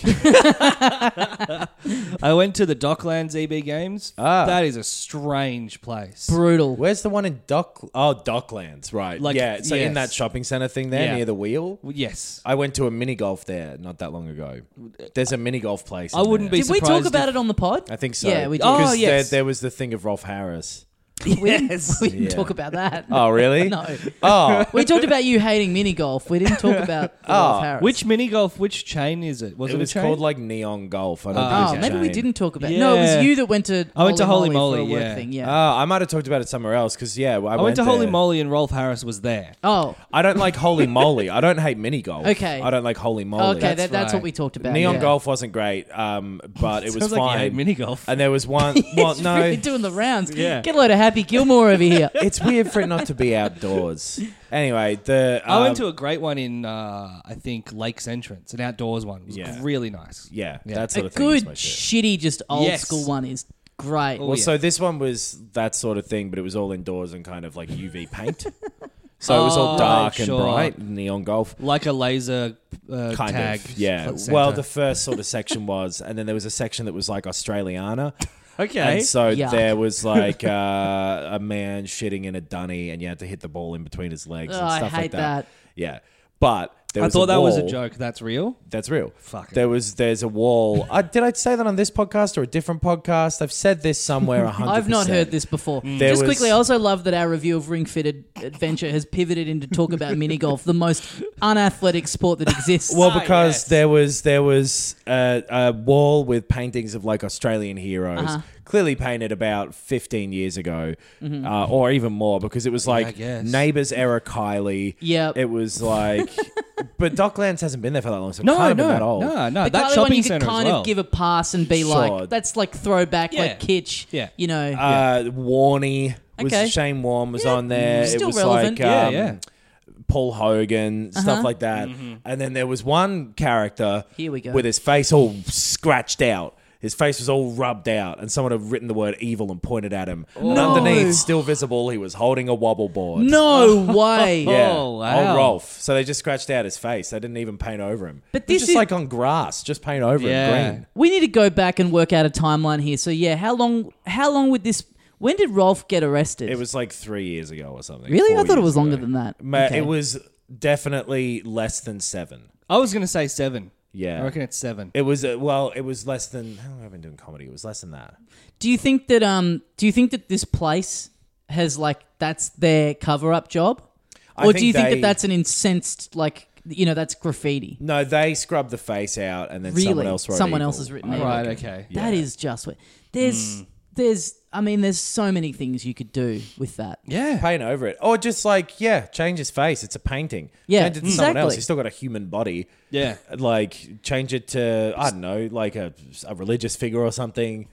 Speaker 3: I went to the Docklands E B Games.
Speaker 4: Ah.
Speaker 3: That is a strange place.
Speaker 2: Brutal.
Speaker 4: Where's the one in Dock? Oh, Docklands, right?
Speaker 3: Like,
Speaker 4: yeah, so in
Speaker 3: yes.
Speaker 4: that shopping center thing there
Speaker 3: Yeah.
Speaker 4: near the wheel.
Speaker 3: Yes.
Speaker 4: I went to a mini golf there not that long ago. There's a mini golf place.
Speaker 3: I
Speaker 4: in
Speaker 3: wouldn't
Speaker 4: there.
Speaker 3: be
Speaker 2: Did we talk
Speaker 3: surprised
Speaker 2: about
Speaker 3: if-
Speaker 2: it on the pod?
Speaker 4: I think so.
Speaker 2: Yeah, we did.
Speaker 3: Oh,
Speaker 4: Because
Speaker 3: yes.
Speaker 4: there, there was the thing of Rolf Harris.
Speaker 2: We didn't,
Speaker 3: Yes.
Speaker 2: we didn't
Speaker 4: Yeah.
Speaker 2: talk about that.
Speaker 4: Oh, really?
Speaker 2: No.
Speaker 4: Oh,
Speaker 2: We talked about you hating mini golf. We didn't talk about the Rolf Harris.
Speaker 3: Which mini golf? Which chain is it? Was it,
Speaker 4: it was
Speaker 3: a chain?
Speaker 4: called like Neon Golf. I don't
Speaker 3: Oh,
Speaker 4: think
Speaker 2: Oh,
Speaker 4: it's a
Speaker 2: maybe we
Speaker 4: chain.
Speaker 2: didn't talk about it. No, it
Speaker 3: Yeah.
Speaker 2: was you that went to
Speaker 3: I went to Holy
Speaker 2: for
Speaker 3: Moly,
Speaker 2: a work
Speaker 3: yeah.
Speaker 2: thing. Yeah.
Speaker 4: Oh, I might have talked about it somewhere else because yeah, I,
Speaker 3: I went to
Speaker 4: there.
Speaker 3: Holy Moly and Rolf Harris was there.
Speaker 2: oh,
Speaker 4: I don't like Holy Moly. I don't hate mini golf.
Speaker 2: Okay.
Speaker 4: I don't like Holy Moly.
Speaker 2: okay.
Speaker 3: That's
Speaker 2: that, that's
Speaker 3: right.
Speaker 2: what we talked about.
Speaker 4: Neon
Speaker 2: yeah.
Speaker 4: Golf wasn't great, um, but it was
Speaker 3: Sounds like you
Speaker 4: fine.
Speaker 3: hate mini golf.
Speaker 4: And there was one. Well,
Speaker 2: He's
Speaker 4: no,
Speaker 2: really doing the rounds.
Speaker 3: Yeah.
Speaker 2: Get a load of Happy Gilmore over here.
Speaker 4: it's weird for it not to be outdoors. Anyway, the
Speaker 3: I went
Speaker 4: um,
Speaker 3: to a great one in, uh, I think, Lakes Entrance, an outdoors one. It was
Speaker 4: Yeah.
Speaker 3: really nice.
Speaker 4: yeah,
Speaker 3: Yeah.
Speaker 4: that
Speaker 2: A
Speaker 4: sort of thing. is
Speaker 2: good,
Speaker 4: my shit.
Speaker 2: shitty, just old
Speaker 3: Yes.
Speaker 2: school one is great.
Speaker 3: Oh,
Speaker 4: Well,
Speaker 3: yeah.
Speaker 4: so this one was that sort of thing, but it was all indoors and kind of like U V paint. So it was all
Speaker 3: Oh,
Speaker 4: dark
Speaker 3: right,
Speaker 4: and
Speaker 3: sure.
Speaker 4: bright, neon golf.
Speaker 3: Like a laser uh,
Speaker 4: Kind
Speaker 3: tag.
Speaker 4: of, yeah.
Speaker 3: center.
Speaker 4: Well, the first sort of section was, and then there was a section that was like Australiana.
Speaker 3: okay.
Speaker 4: And so
Speaker 2: Yuck.
Speaker 4: there was like uh, a man shitting in a dunny, and you had to hit the ball in between his legs
Speaker 2: Oh,
Speaker 4: and
Speaker 2: I
Speaker 4: stuff
Speaker 2: hate
Speaker 4: like that.
Speaker 2: that.
Speaker 4: Yeah, but there
Speaker 3: I
Speaker 4: was
Speaker 3: thought
Speaker 4: a
Speaker 3: that was a
Speaker 4: wall-
Speaker 3: joke. That's real.
Speaker 4: That's real.
Speaker 3: Fuck it.
Speaker 4: There was there's a wall. I, did I say that on this podcast or a different podcast? I've said this somewhere. one hundred percent.
Speaker 2: I've not heard this before.
Speaker 4: There
Speaker 2: Just
Speaker 4: was-
Speaker 2: quickly, I also love that our review of Ring Fitted Adventure has pivoted into talk about mini golf, the most unathletic sport that exists.
Speaker 4: Well,
Speaker 3: Ah,
Speaker 4: because
Speaker 3: yes.
Speaker 4: there was there was a, a wall with paintings of like Australian heroes,
Speaker 2: Uh-huh.
Speaker 4: clearly painted about fifteen years ago, uh, or even more, because it was
Speaker 3: I
Speaker 4: like
Speaker 3: guess.
Speaker 4: Neighbours era Kylie.
Speaker 2: Yep.
Speaker 4: It was like, but Docklands hasn't been there for that long, so it
Speaker 3: No,
Speaker 4: can't have
Speaker 3: no,
Speaker 4: been that old.
Speaker 3: no, no.
Speaker 2: the
Speaker 3: That
Speaker 2: Kylie one
Speaker 3: shopping
Speaker 2: you could
Speaker 3: center
Speaker 2: kind
Speaker 3: as well.
Speaker 2: of give a pass and be
Speaker 4: Sure.
Speaker 2: like, that's like throwback,
Speaker 3: Yeah.
Speaker 2: like kitsch.
Speaker 3: Yeah.
Speaker 2: You know.
Speaker 4: Uh, Warney was
Speaker 2: Okay.
Speaker 4: Shane Warne was on there.
Speaker 2: Still
Speaker 4: it was
Speaker 2: relevant.
Speaker 4: like
Speaker 3: Yeah,
Speaker 4: um,
Speaker 3: yeah.
Speaker 4: Paul Hogan,
Speaker 2: Uh-huh.
Speaker 4: stuff like that. And then there was one character
Speaker 2: Here we go.
Speaker 4: with his face all scratched out. His face was all rubbed out, and someone had written the word evil and pointed at him. And
Speaker 2: No.
Speaker 4: underneath, still visible, he was holding a wobble board.
Speaker 2: no way.
Speaker 4: Yeah,
Speaker 3: Oh, wow.
Speaker 4: old Rolf. So they just scratched out his face. They didn't even paint over him.
Speaker 2: But
Speaker 4: It was
Speaker 2: this
Speaker 4: just
Speaker 2: is-
Speaker 4: like on grass. Just paint over
Speaker 3: Yeah.
Speaker 4: him green.
Speaker 2: We need to go back and work out a timeline here. So yeah, how long? How long would this? When did Rolf get arrested?
Speaker 4: It was like three years ago or something.
Speaker 2: Really?
Speaker 4: four
Speaker 2: I thought it
Speaker 4: years
Speaker 2: was longer
Speaker 4: ago.
Speaker 2: than that.
Speaker 4: Ma-
Speaker 2: Okay.
Speaker 4: It was definitely less than seven.
Speaker 3: I was going to say seven.
Speaker 4: Yeah.
Speaker 3: I reckon it's seven.
Speaker 4: It was uh, well. It was less than. How long have I been doing comedy? It was less than that.
Speaker 2: Do you think that um? Do you think that this place has like that's their cover-up job,
Speaker 4: I
Speaker 2: or
Speaker 4: think
Speaker 2: do you think
Speaker 4: they-
Speaker 2: that that's an incensed like you know that's graffiti?
Speaker 4: No, they scrubbed the face out, and then
Speaker 2: Really?
Speaker 4: someone else wrote.
Speaker 2: Someone
Speaker 4: evil.
Speaker 2: else has written
Speaker 4: I
Speaker 2: evil.
Speaker 3: Right,
Speaker 4: reckon.
Speaker 3: okay.
Speaker 4: Yeah.
Speaker 2: That is just what there's there's. I mean, there's so many things you could do with that.
Speaker 3: Yeah.
Speaker 4: Paint over it, or just like yeah, change his face. It's a painting.
Speaker 2: Yeah,
Speaker 4: change it to someone else.
Speaker 2: exactly.
Speaker 4: He's still got a human body.
Speaker 3: Yeah.
Speaker 4: Like change it to I don't know, like a, a religious figure or something.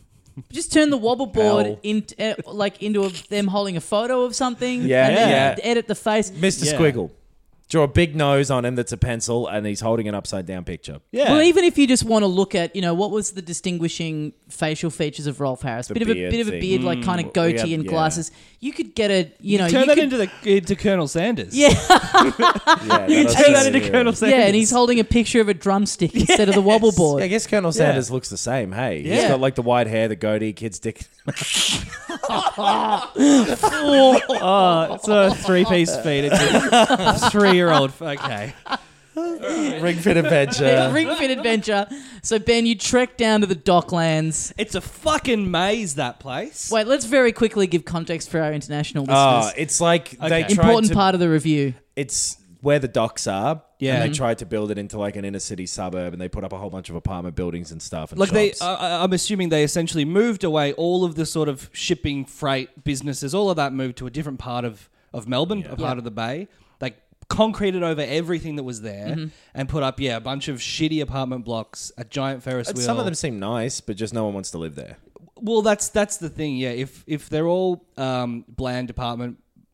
Speaker 2: Just turn the wobble board
Speaker 4: Bell.
Speaker 2: in, uh, like into a, them holding a photo of something.
Speaker 4: Yeah,
Speaker 2: and then
Speaker 4: yeah.
Speaker 2: Edit the face.
Speaker 4: Mister
Speaker 3: Yeah.
Speaker 4: Squiggle. Draw a big nose on him that's a pencil, and he's holding an upside down picture.
Speaker 3: Yeah.
Speaker 2: Well, even if you just want to look at, you know, what was the distinguishing facial features of Rolf Harris?
Speaker 4: The
Speaker 2: bit of a
Speaker 4: beard
Speaker 2: bit of a
Speaker 4: thing.
Speaker 2: beard, like kind of
Speaker 4: Mm.
Speaker 2: goatee
Speaker 4: Yeah,
Speaker 2: and
Speaker 4: yeah.
Speaker 2: glasses. You could get a, you know,
Speaker 3: Turn
Speaker 2: you
Speaker 3: that
Speaker 2: could,
Speaker 3: into the into Colonel Sanders.
Speaker 2: yeah,
Speaker 4: Yeah,
Speaker 3: You
Speaker 4: that's
Speaker 3: turn that
Speaker 4: it,
Speaker 3: into
Speaker 4: yeah.
Speaker 3: Colonel Sanders.
Speaker 2: yeah, and he's holding a picture of a drumstick instead of the wobble board.
Speaker 4: Yeah, I guess Colonel Sanders looks the same. Hey, he's
Speaker 2: Yeah.
Speaker 4: got like the white hair, the goatee, kid's dick.
Speaker 3: Oh, it's a three-piece feed. It's a three-year-old. Okay.
Speaker 4: Ring Fit Adventure.
Speaker 2: Ring Fit Adventure. So Ben, you trek down to the Docklands.
Speaker 3: It's a fucking maze, that place.
Speaker 2: Wait, let's very quickly give context for our international
Speaker 4: Oh,
Speaker 2: listeners.
Speaker 4: it's like they
Speaker 3: Okay.
Speaker 4: tried
Speaker 2: Important
Speaker 4: to.
Speaker 2: part of the review.
Speaker 4: It's where the docks are.
Speaker 3: Yeah.
Speaker 4: and they
Speaker 3: Mhm.
Speaker 4: tried to build it into like an inner city suburb, and they put up a whole bunch of apartment buildings and stuff. And
Speaker 3: Like they,
Speaker 4: shops.
Speaker 3: uh, I'm assuming they essentially moved away all of the sort of shipping, freight businesses. All of that moved to a different part of, of Melbourne, a part
Speaker 2: Yeah.
Speaker 3: of the bay. Like concreted over everything that was there,
Speaker 2: Mm-hmm.
Speaker 3: and put up yeah a bunch of shitty apartment blocks, a giant Ferris
Speaker 4: And
Speaker 3: wheel.
Speaker 4: some of them seem nice, but just no one wants to live there.
Speaker 3: Well, that's that's the thing. Yeah, if if they're all um, bland apartment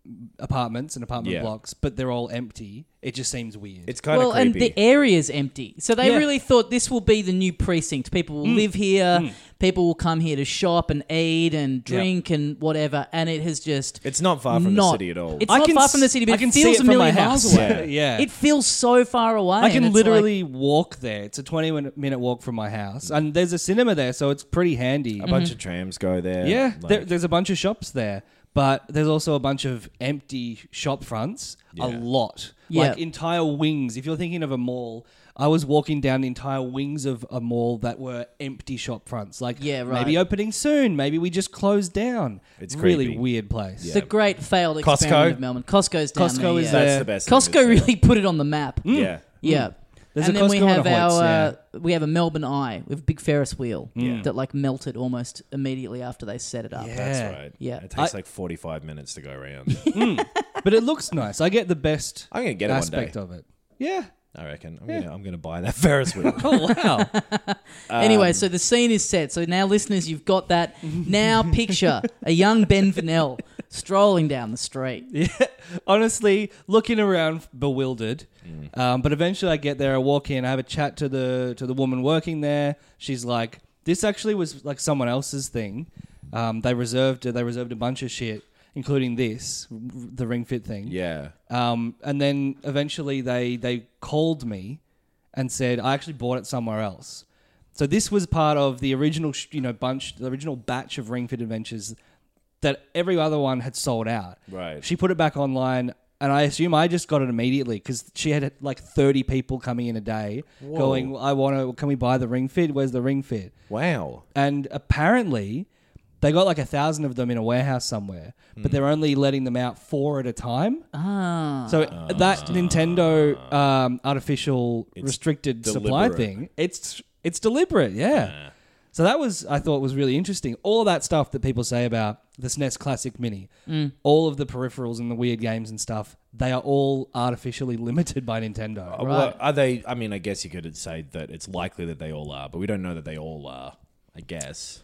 Speaker 3: apartments and apartment
Speaker 4: Yeah.
Speaker 3: blocks, but they're all empty. It just seems weird.
Speaker 4: It's kind
Speaker 2: well,
Speaker 4: of creepy.
Speaker 2: and the area's empty. So they
Speaker 3: Yeah.
Speaker 2: really thought this will be the new precinct. People will live here. People will come here to shop and eat and drink and whatever. And it has just...
Speaker 4: It's not far from
Speaker 2: not,
Speaker 4: the city at all.
Speaker 2: It's
Speaker 3: I
Speaker 2: not
Speaker 3: can
Speaker 2: far from the
Speaker 3: s-
Speaker 2: city, but
Speaker 3: I
Speaker 2: it
Speaker 3: can see
Speaker 2: feels
Speaker 3: it
Speaker 2: a
Speaker 3: from
Speaker 2: million
Speaker 3: my
Speaker 2: miles
Speaker 3: house.
Speaker 2: away.
Speaker 3: Yeah. Yeah.
Speaker 2: It feels so far away.
Speaker 3: I
Speaker 2: and
Speaker 3: can
Speaker 2: it's
Speaker 3: literally walk there. It's a twenty minute walk from my house. And there's a cinema there, so it's pretty handy.
Speaker 4: a bunch of trams go there.
Speaker 3: Yeah,
Speaker 4: like-
Speaker 3: there, there's a bunch of shops there, but there's also a bunch of empty shop fronts. A
Speaker 4: Yeah.
Speaker 3: lot,
Speaker 2: Yeah.
Speaker 3: like entire wings. If you're thinking of a mall, I was walking down the entire wings of a mall that were empty shop fronts. Like,
Speaker 2: Yeah, right.
Speaker 3: maybe opening soon. Maybe we just closed down.
Speaker 4: It's
Speaker 3: really
Speaker 4: creepy.
Speaker 3: weird place.
Speaker 2: It's a great failed
Speaker 4: Costco?
Speaker 2: experiment of Melbourne. Costco's down
Speaker 3: Costco
Speaker 2: there.
Speaker 3: is
Speaker 2: yeah.
Speaker 3: there.
Speaker 4: That's the best thing
Speaker 2: Costco
Speaker 4: to say.
Speaker 2: really put it on the map.
Speaker 4: Yeah.
Speaker 2: Yeah.
Speaker 3: There's
Speaker 2: and
Speaker 3: a
Speaker 2: then we
Speaker 3: Costco and
Speaker 2: have
Speaker 3: a Hoyts,
Speaker 2: our
Speaker 3: yeah.
Speaker 2: uh, we have a Melbourne Eye with a big Ferris wheel
Speaker 4: Yeah.
Speaker 2: that like melted almost immediately after they set it up.
Speaker 3: Yeah.
Speaker 4: That's right.
Speaker 2: Yeah.
Speaker 4: It takes
Speaker 3: I-
Speaker 4: like forty-five minutes to go around.
Speaker 3: But it looks nice. I get the best
Speaker 4: I'm going to get it one
Speaker 3: aspect
Speaker 4: day.
Speaker 3: of it. Yeah.
Speaker 4: I reckon. I'm gonna I'm gonna buy that Ferris wheel.
Speaker 3: Oh, wow.
Speaker 2: Anyway, so the scene is set. So now, listeners, you've got that. Now picture a young Ben Vanel strolling down the street.
Speaker 3: Yeah, honestly, looking around, bewildered.
Speaker 4: Mm.
Speaker 3: Um, but eventually, I get there. I walk in. I have a chat to the to the woman working there. She's like, "This actually was like someone else's thing. Um, they reserved they reserved a bunch of shit, including this, the Ring Fit thing.
Speaker 4: Yeah.
Speaker 3: Um, and then eventually, they they called me and said I actually bought it somewhere else. So this was part of the original, sh- you know, bunch, the original batch of Ring Fit Adventures that every other one had sold out.
Speaker 4: Right.
Speaker 3: She put it back online, and I assume I just got it immediately because she had like thirty people coming in a day going, I want to, can we buy the Ring Fit? Where's the Ring Fit?
Speaker 4: Wow.
Speaker 3: And apparently they got like a thousand of them in a warehouse somewhere, but they're only letting them out four at a time.
Speaker 2: Ah.
Speaker 3: So that Nintendo um, artificial
Speaker 4: It's
Speaker 3: restricted supply
Speaker 4: deliberate.
Speaker 3: thing, it's it's deliberate, yeah. So that was, I thought, was really interesting. All of that stuff that people say about the S N E S Classic Mini, all of the peripherals and the weird games and stuff, they are all artificially limited by Nintendo.
Speaker 4: Uh, Well, are they? I mean, I guess you could say that it's likely that they all are, but we don't know that they all are. I guess.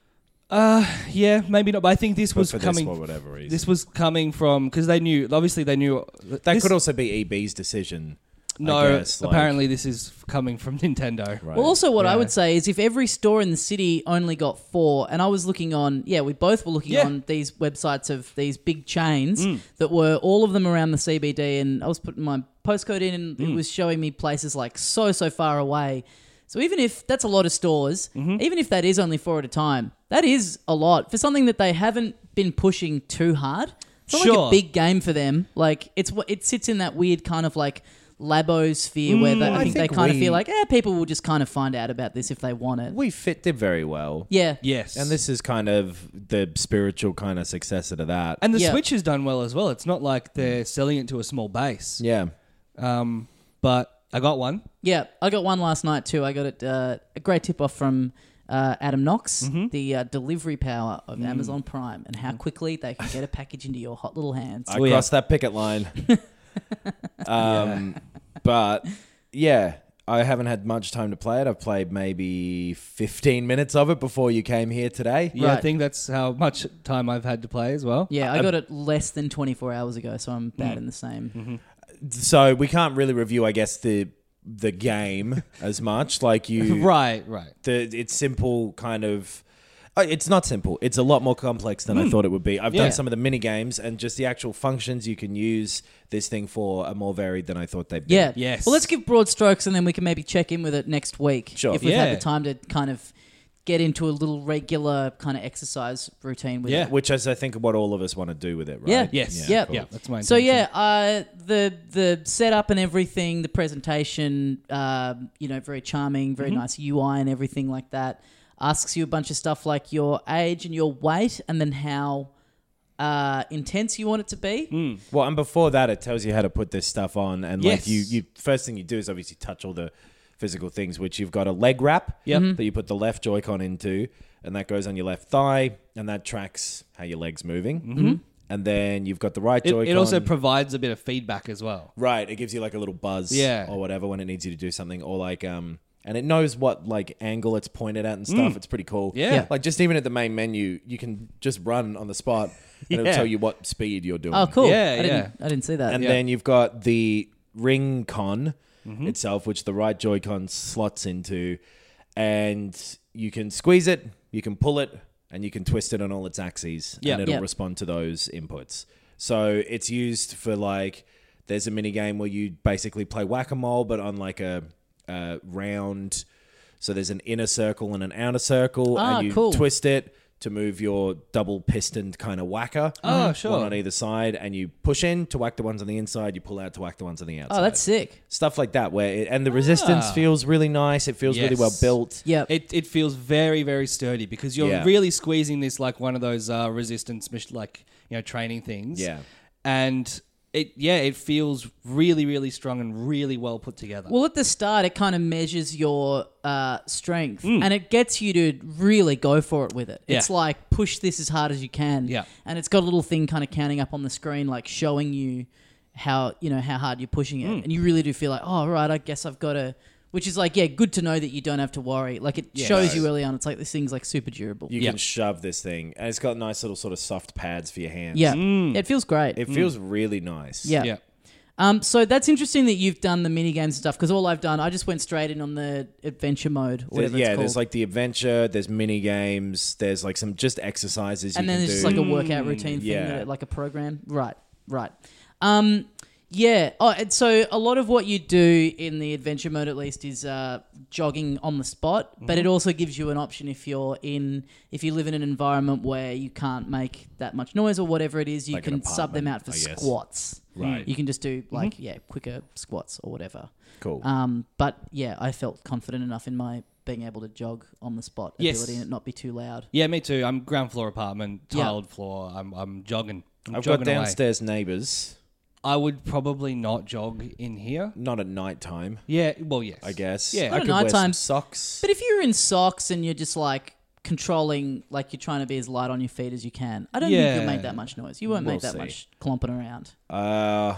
Speaker 3: Uh, yeah, maybe not. But I think this
Speaker 4: But
Speaker 3: was
Speaker 4: for
Speaker 3: coming.
Speaker 4: this, for whatever reason.
Speaker 3: This was coming from because they knew. Obviously, they knew
Speaker 4: that
Speaker 3: this-
Speaker 4: could also be E B's decision.
Speaker 3: No,
Speaker 4: I guess, like-
Speaker 3: apparently this is coming from Nintendo.
Speaker 4: Right.
Speaker 2: Well, also what I
Speaker 3: Yeah.
Speaker 2: would say is if every store in the city only got four, and I was looking on, yeah, we both were looking
Speaker 3: Yeah.
Speaker 2: on these websites of these big chains
Speaker 3: Mm.
Speaker 2: that were all of them around the C B D, and I was putting my postcode in, and
Speaker 3: Mm.
Speaker 2: it was showing me places like so, so far away. So even if that's a lot of stores,
Speaker 3: Mm-hmm.
Speaker 2: even if that is only four at a time, that is a lot for something that they haven't been pushing too hard. It's not like
Speaker 3: Sure.
Speaker 2: a big game for them. Like it's what it sits in that weird kind of like labo sphere where they, I,
Speaker 4: I
Speaker 2: think, they
Speaker 4: think
Speaker 2: kind of
Speaker 4: we-
Speaker 2: feel like, eh, people will just kind of find out about this if they want it.
Speaker 4: We fit it very well.
Speaker 2: Yeah.
Speaker 3: Yes,
Speaker 4: And this is kind of the spiritual kind of successor to that.
Speaker 3: and the
Speaker 2: Yeah.
Speaker 3: Switch has done well as well. It's not like they're selling it to a small base.
Speaker 4: yeah.
Speaker 3: Um, but I got one.
Speaker 2: Yeah, I got one last night too. I got it, uh, a great tip off from uh, Adam Knox,
Speaker 3: Mm-hmm.
Speaker 2: the uh, delivery power of
Speaker 3: Mm.
Speaker 2: Amazon Prime, and how quickly they can get a package into your hot little hands.
Speaker 4: I
Speaker 3: Oh, yeah.
Speaker 4: crossed that picket line. um, But yeah, I haven't had much time to play it. I've played maybe fifteen minutes of it before you came here today.
Speaker 3: Yeah, I
Speaker 2: Right.
Speaker 3: think that's how much time I've had to play as well.
Speaker 2: Yeah, I
Speaker 4: Uh,
Speaker 2: got it less than twenty-four hours ago, so I'm
Speaker 3: Mm.
Speaker 2: bad in the same.
Speaker 3: Mm-hmm.
Speaker 4: So we can't really review, I guess, the the game as much. Like you,
Speaker 3: Right, right.
Speaker 4: the it's simple kind of. uh, It's not simple. It's a lot more complex than I thought it would be. I've
Speaker 3: Yeah.
Speaker 4: done some of the mini games, and just the actual functions you can use this thing for are more varied than I thought they'd be.
Speaker 2: Yeah.
Speaker 3: Yes.
Speaker 2: Well, let's give broad strokes, and then we can maybe check in with it next week
Speaker 4: Sure.
Speaker 2: if we've had
Speaker 3: Yeah.
Speaker 2: the time to kind of get into a little regular kind of exercise routine with
Speaker 3: Yeah.
Speaker 2: it.
Speaker 4: Which is, I think, what all of us want to do with it, right?
Speaker 2: Yeah.
Speaker 3: Yes.
Speaker 2: Yeah.
Speaker 3: Yeah, that's my
Speaker 2: So
Speaker 3: intention.
Speaker 2: yeah, uh, the the setup and everything, the presentation, um, you know, very charming, very nice U I and everything like that. Asks you a bunch of stuff like your age and your weight, and then how uh, intense you want it to be.
Speaker 4: Well, and before that, it tells you how to put this stuff on, and like
Speaker 3: Yes.
Speaker 4: you, you first thing you do is obviously touch all the physical things, which you've got a leg wrap
Speaker 3: Yep.
Speaker 2: Mm-hmm.
Speaker 4: that you put the left Joy-Con into, and that goes on your left thigh, and that tracks how your leg's moving. Mm-hmm. And then you've got the right
Speaker 3: It,
Speaker 4: Joy-Con.
Speaker 3: it also provides a bit of feedback as well.
Speaker 4: right, it gives you like a little buzz,
Speaker 3: Yeah.
Speaker 4: or whatever when it needs you to do something, or like um, and it knows what like angle it's pointed at and stuff. It's pretty cool.
Speaker 3: Yeah. Yeah.
Speaker 4: Like just even at the main menu, you can just run on the spot and it'll
Speaker 3: Yeah.
Speaker 4: tell you what speed you're doing.
Speaker 2: Oh, cool.
Speaker 3: Yeah,
Speaker 2: I didn't,
Speaker 3: yeah.
Speaker 2: I didn't see that.
Speaker 4: And
Speaker 3: Yeah.
Speaker 4: then you've got the Ring Con itself, which the right Joy-Con slots into, and you can squeeze it, you can pull it, and you can twist it on all its axes,
Speaker 3: Yeah.
Speaker 4: and it'll
Speaker 2: Yeah.
Speaker 4: respond to those inputs. So it's used for like, there's a mini game where you basically play whack-a-mole, but on like a, a round. So there's an inner circle and an outer circle,
Speaker 2: Ah,
Speaker 4: and you
Speaker 2: cool.
Speaker 4: twist it to move your double pistoned kind of whacker.
Speaker 3: Oh, sure.
Speaker 4: One on either side, and you push in to whack the ones on the inside, you pull out to whack the ones on the outside.
Speaker 2: Oh, that's sick.
Speaker 4: Stuff like that, where it, and the resistance
Speaker 3: Ah.
Speaker 4: feels really nice. It feels really
Speaker 3: Yes.
Speaker 4: well built.
Speaker 2: Yeah.
Speaker 3: It it feels very very sturdy because you're
Speaker 4: Yeah.
Speaker 3: really squeezing this like one of those uh, resistance mach- like you know training things.
Speaker 4: Yeah.
Speaker 3: and it yeah it feels really really strong and really well put together.
Speaker 2: Well, at the start, it kind of measures your uh, strength,
Speaker 3: Mm.
Speaker 2: and it gets you to really go for it with it. It's
Speaker 3: Yeah.
Speaker 2: like push this as hard as you can.
Speaker 3: Yeah.
Speaker 2: And it's got a little thing kind of counting up on the screen, like showing you how you know how hard you're pushing it,
Speaker 3: Mm.
Speaker 2: and you really do feel like, oh right, I guess I've got to. Which is like, yeah, good to know that you don't have to worry. Like it
Speaker 3: Yeah.
Speaker 2: shows
Speaker 3: No.
Speaker 2: you early on. It's like this thing's like super durable.
Speaker 4: You
Speaker 3: Yeah.
Speaker 4: can shove this thing, and it's got nice little sort of soft pads for your hands.
Speaker 2: Yeah,
Speaker 3: Mm.
Speaker 2: it feels great.
Speaker 4: It feels really nice.
Speaker 2: yeah.
Speaker 3: yeah.
Speaker 2: Um, so that's interesting that you've done the mini games and stuff, because all I've done, I just went straight in on the adventure mode, or
Speaker 4: There's,
Speaker 2: whatever
Speaker 4: yeah,
Speaker 2: it's called.
Speaker 4: there's like the adventure, there's mini games, there's like some just exercises
Speaker 2: and
Speaker 4: you
Speaker 2: then
Speaker 4: can
Speaker 2: there's
Speaker 4: do.
Speaker 2: just like a workout routine thing,
Speaker 4: yeah.
Speaker 2: that, like a program. Right, right. Um, yeah. Oh, and so a lot of what you do in the adventure mode, at least, is uh, jogging on the spot. But
Speaker 4: Mm-hmm.
Speaker 2: it also gives you an option if you're in, if you live in an environment where you can't make that much noise or whatever it is, you
Speaker 4: Like an
Speaker 2: can sub them out
Speaker 4: apartment,
Speaker 2: for
Speaker 4: I guess.
Speaker 2: squats.
Speaker 4: Right.
Speaker 2: You can just do like yeah, quicker squats or whatever.
Speaker 4: Cool.
Speaker 2: Um, but yeah, I felt confident enough in my being able to jog on the spot
Speaker 3: Yes.
Speaker 2: ability and it not be too loud.
Speaker 3: Yeah, me too. I'm ground floor apartment,
Speaker 2: Yeah.
Speaker 3: tiled floor. I'm I'm jogging. I'm
Speaker 4: I've got
Speaker 3: jogging away.
Speaker 4: downstairs neighbors,
Speaker 3: I would probably not jog in here.
Speaker 4: not at night time,
Speaker 3: Yeah, well, yes.
Speaker 4: I guess.
Speaker 3: Yeah.
Speaker 4: I
Speaker 2: Not at
Speaker 4: could wear
Speaker 2: nighttime.
Speaker 4: some socks.
Speaker 2: But if you're in socks and you're just like controlling, like you're trying to be as light on your feet as you can, I don't think
Speaker 3: Yeah.
Speaker 2: you'll make that much noise. You won't
Speaker 4: We'll
Speaker 2: make that
Speaker 4: see.
Speaker 2: much clomping around.
Speaker 4: Uh,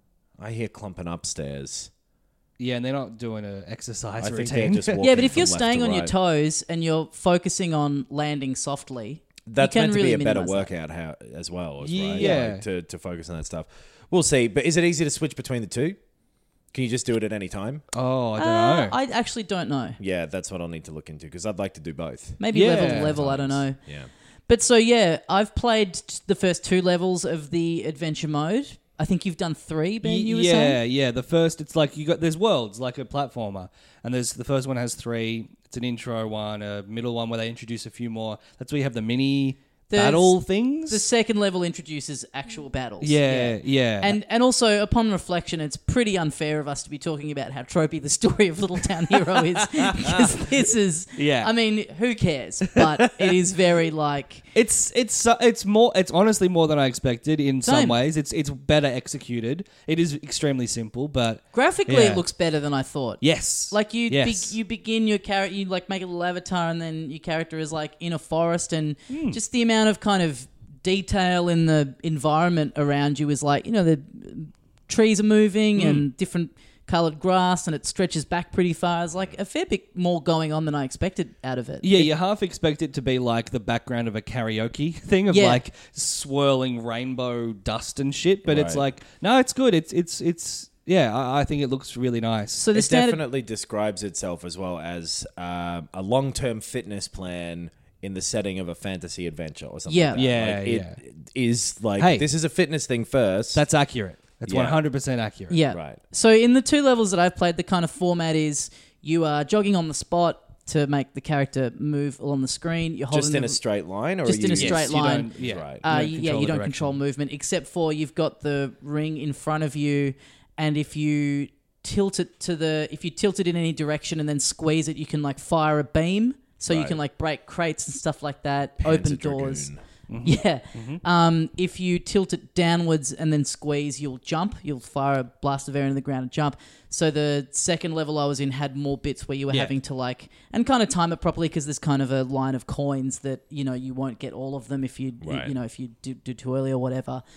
Speaker 4: I hear clumping upstairs.
Speaker 3: Yeah, and they're not doing a exercise
Speaker 4: I think
Speaker 3: routine.
Speaker 4: they're just walking
Speaker 2: Yeah, but if
Speaker 4: from
Speaker 2: you're
Speaker 4: left
Speaker 2: staying
Speaker 4: to
Speaker 2: on your
Speaker 4: right.
Speaker 2: toes and you're focusing on landing softly,
Speaker 4: That's
Speaker 2: you can
Speaker 4: meant to
Speaker 2: really
Speaker 4: be a better
Speaker 2: minimise that.
Speaker 4: workout how, as well, right?
Speaker 3: Yeah.
Speaker 4: Like, to, to focus on that stuff. We'll see. But is it easy to switch between the two? Can you just do it at any time?
Speaker 3: Oh, I don't
Speaker 2: Uh,
Speaker 3: know.
Speaker 2: I actually don't know.
Speaker 4: Yeah, that's what I'll need to look into because I'd like to do both.
Speaker 2: Maybe
Speaker 3: Yeah.
Speaker 2: level level, I don't know.
Speaker 4: Yeah.
Speaker 2: But so yeah, I've played t- the first two levels of the adventure mode. I think you've done three, Ben. You were
Speaker 3: yeah,
Speaker 2: saying?
Speaker 3: yeah. The first, it's like you got there's worlds like a platformer, and there's the first one has three. It's an intro one, a middle one where they introduce a few more. That's where you have the mini
Speaker 2: The-
Speaker 3: battle things.
Speaker 2: The second level introduces actual battles.
Speaker 3: yeah, yeah,
Speaker 2: And and also, upon reflection, it's pretty unfair of us to be talking about how tropey the story of Little Town Hero is. Because this is...
Speaker 3: Yeah.
Speaker 2: I mean, who cares? But it is very, like...
Speaker 3: It's it's uh, it's more it's honestly more than I expected in some
Speaker 2: Same.
Speaker 3: ways. It's it's better executed. It is extremely simple, but
Speaker 2: Graphically,
Speaker 3: Yeah.
Speaker 2: it looks better than I thought.
Speaker 3: yes,
Speaker 2: Like, you
Speaker 3: yes.
Speaker 2: be, you begin your character... You, like, make a little avatar, and then your character is, like, in a forest, and just the amount of kind of detail in the environment around you is, like, you know, the trees are moving and different coloured grass, and it stretches back pretty far. There's like a fair bit more going on than I expected out of it.
Speaker 3: Yeah, you half expect it to be like the background of a karaoke thing of
Speaker 2: Yeah.
Speaker 3: like swirling rainbow dust and shit, but it's
Speaker 4: Right.
Speaker 3: like no, it's good. It's it's it's yeah. I, I think it looks really nice.
Speaker 2: So the
Speaker 4: It
Speaker 2: standard,
Speaker 4: definitely describes itself as well as um, a long-term fitness plan in the setting of a fantasy adventure or something
Speaker 2: Yeah.
Speaker 4: like that.
Speaker 3: Yeah,
Speaker 4: like,
Speaker 3: yeah.
Speaker 4: It is like,
Speaker 3: Hey.
Speaker 4: this is a fitness thing first.
Speaker 3: That's accurate. That's
Speaker 4: Yeah.
Speaker 3: one hundred percent accurate.
Speaker 2: yeah.
Speaker 4: right.
Speaker 2: So in the two levels that I've played, the kind of format is you are jogging on the spot to make the character move along the screen. You're holding
Speaker 4: Just in
Speaker 2: the,
Speaker 4: a straight line? Or
Speaker 2: Just
Speaker 4: are
Speaker 2: in a
Speaker 4: you-
Speaker 2: straight
Speaker 3: Yes, you
Speaker 2: line.
Speaker 3: don't- yeah,
Speaker 4: Right.
Speaker 2: Uh,
Speaker 3: don't
Speaker 2: yeah,
Speaker 3: control
Speaker 2: you
Speaker 3: the
Speaker 2: don't
Speaker 3: direction.
Speaker 2: control movement except for you've got the ring in front of you, and if you tilt it to the if you tilt it in any direction and then squeeze it, you can like fire a beam, so you
Speaker 4: Right.
Speaker 2: can like break crates and stuff like that,
Speaker 4: Panzer
Speaker 2: open doors.
Speaker 4: Dragoon.
Speaker 2: Yeah. Um, if you tilt it downwards and then squeeze, you'll jump. You'll fire a blast of air into the ground and jump. So the second level I was in had more bits where you were
Speaker 3: Yeah.
Speaker 2: having to like and kind of time it properly because there's kind of a line of coins that you know you won't get all of them if you
Speaker 4: Right.
Speaker 2: you know if you do, do too early or whatever.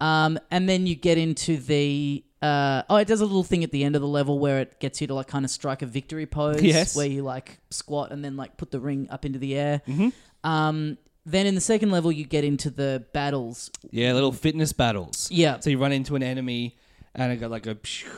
Speaker 2: Um, and then you get into the... Uh, oh, it does a little thing at the end of the level where it gets you to like kind of strike a victory pose.
Speaker 3: Yes.
Speaker 2: Where you like squat and then like put the ring up into the air.
Speaker 3: Mm-hmm.
Speaker 2: Um, then in the second level, you get into the battles.
Speaker 3: Yeah, little fitness battles.
Speaker 2: Yeah.
Speaker 3: So you run into an enemy and it got like a...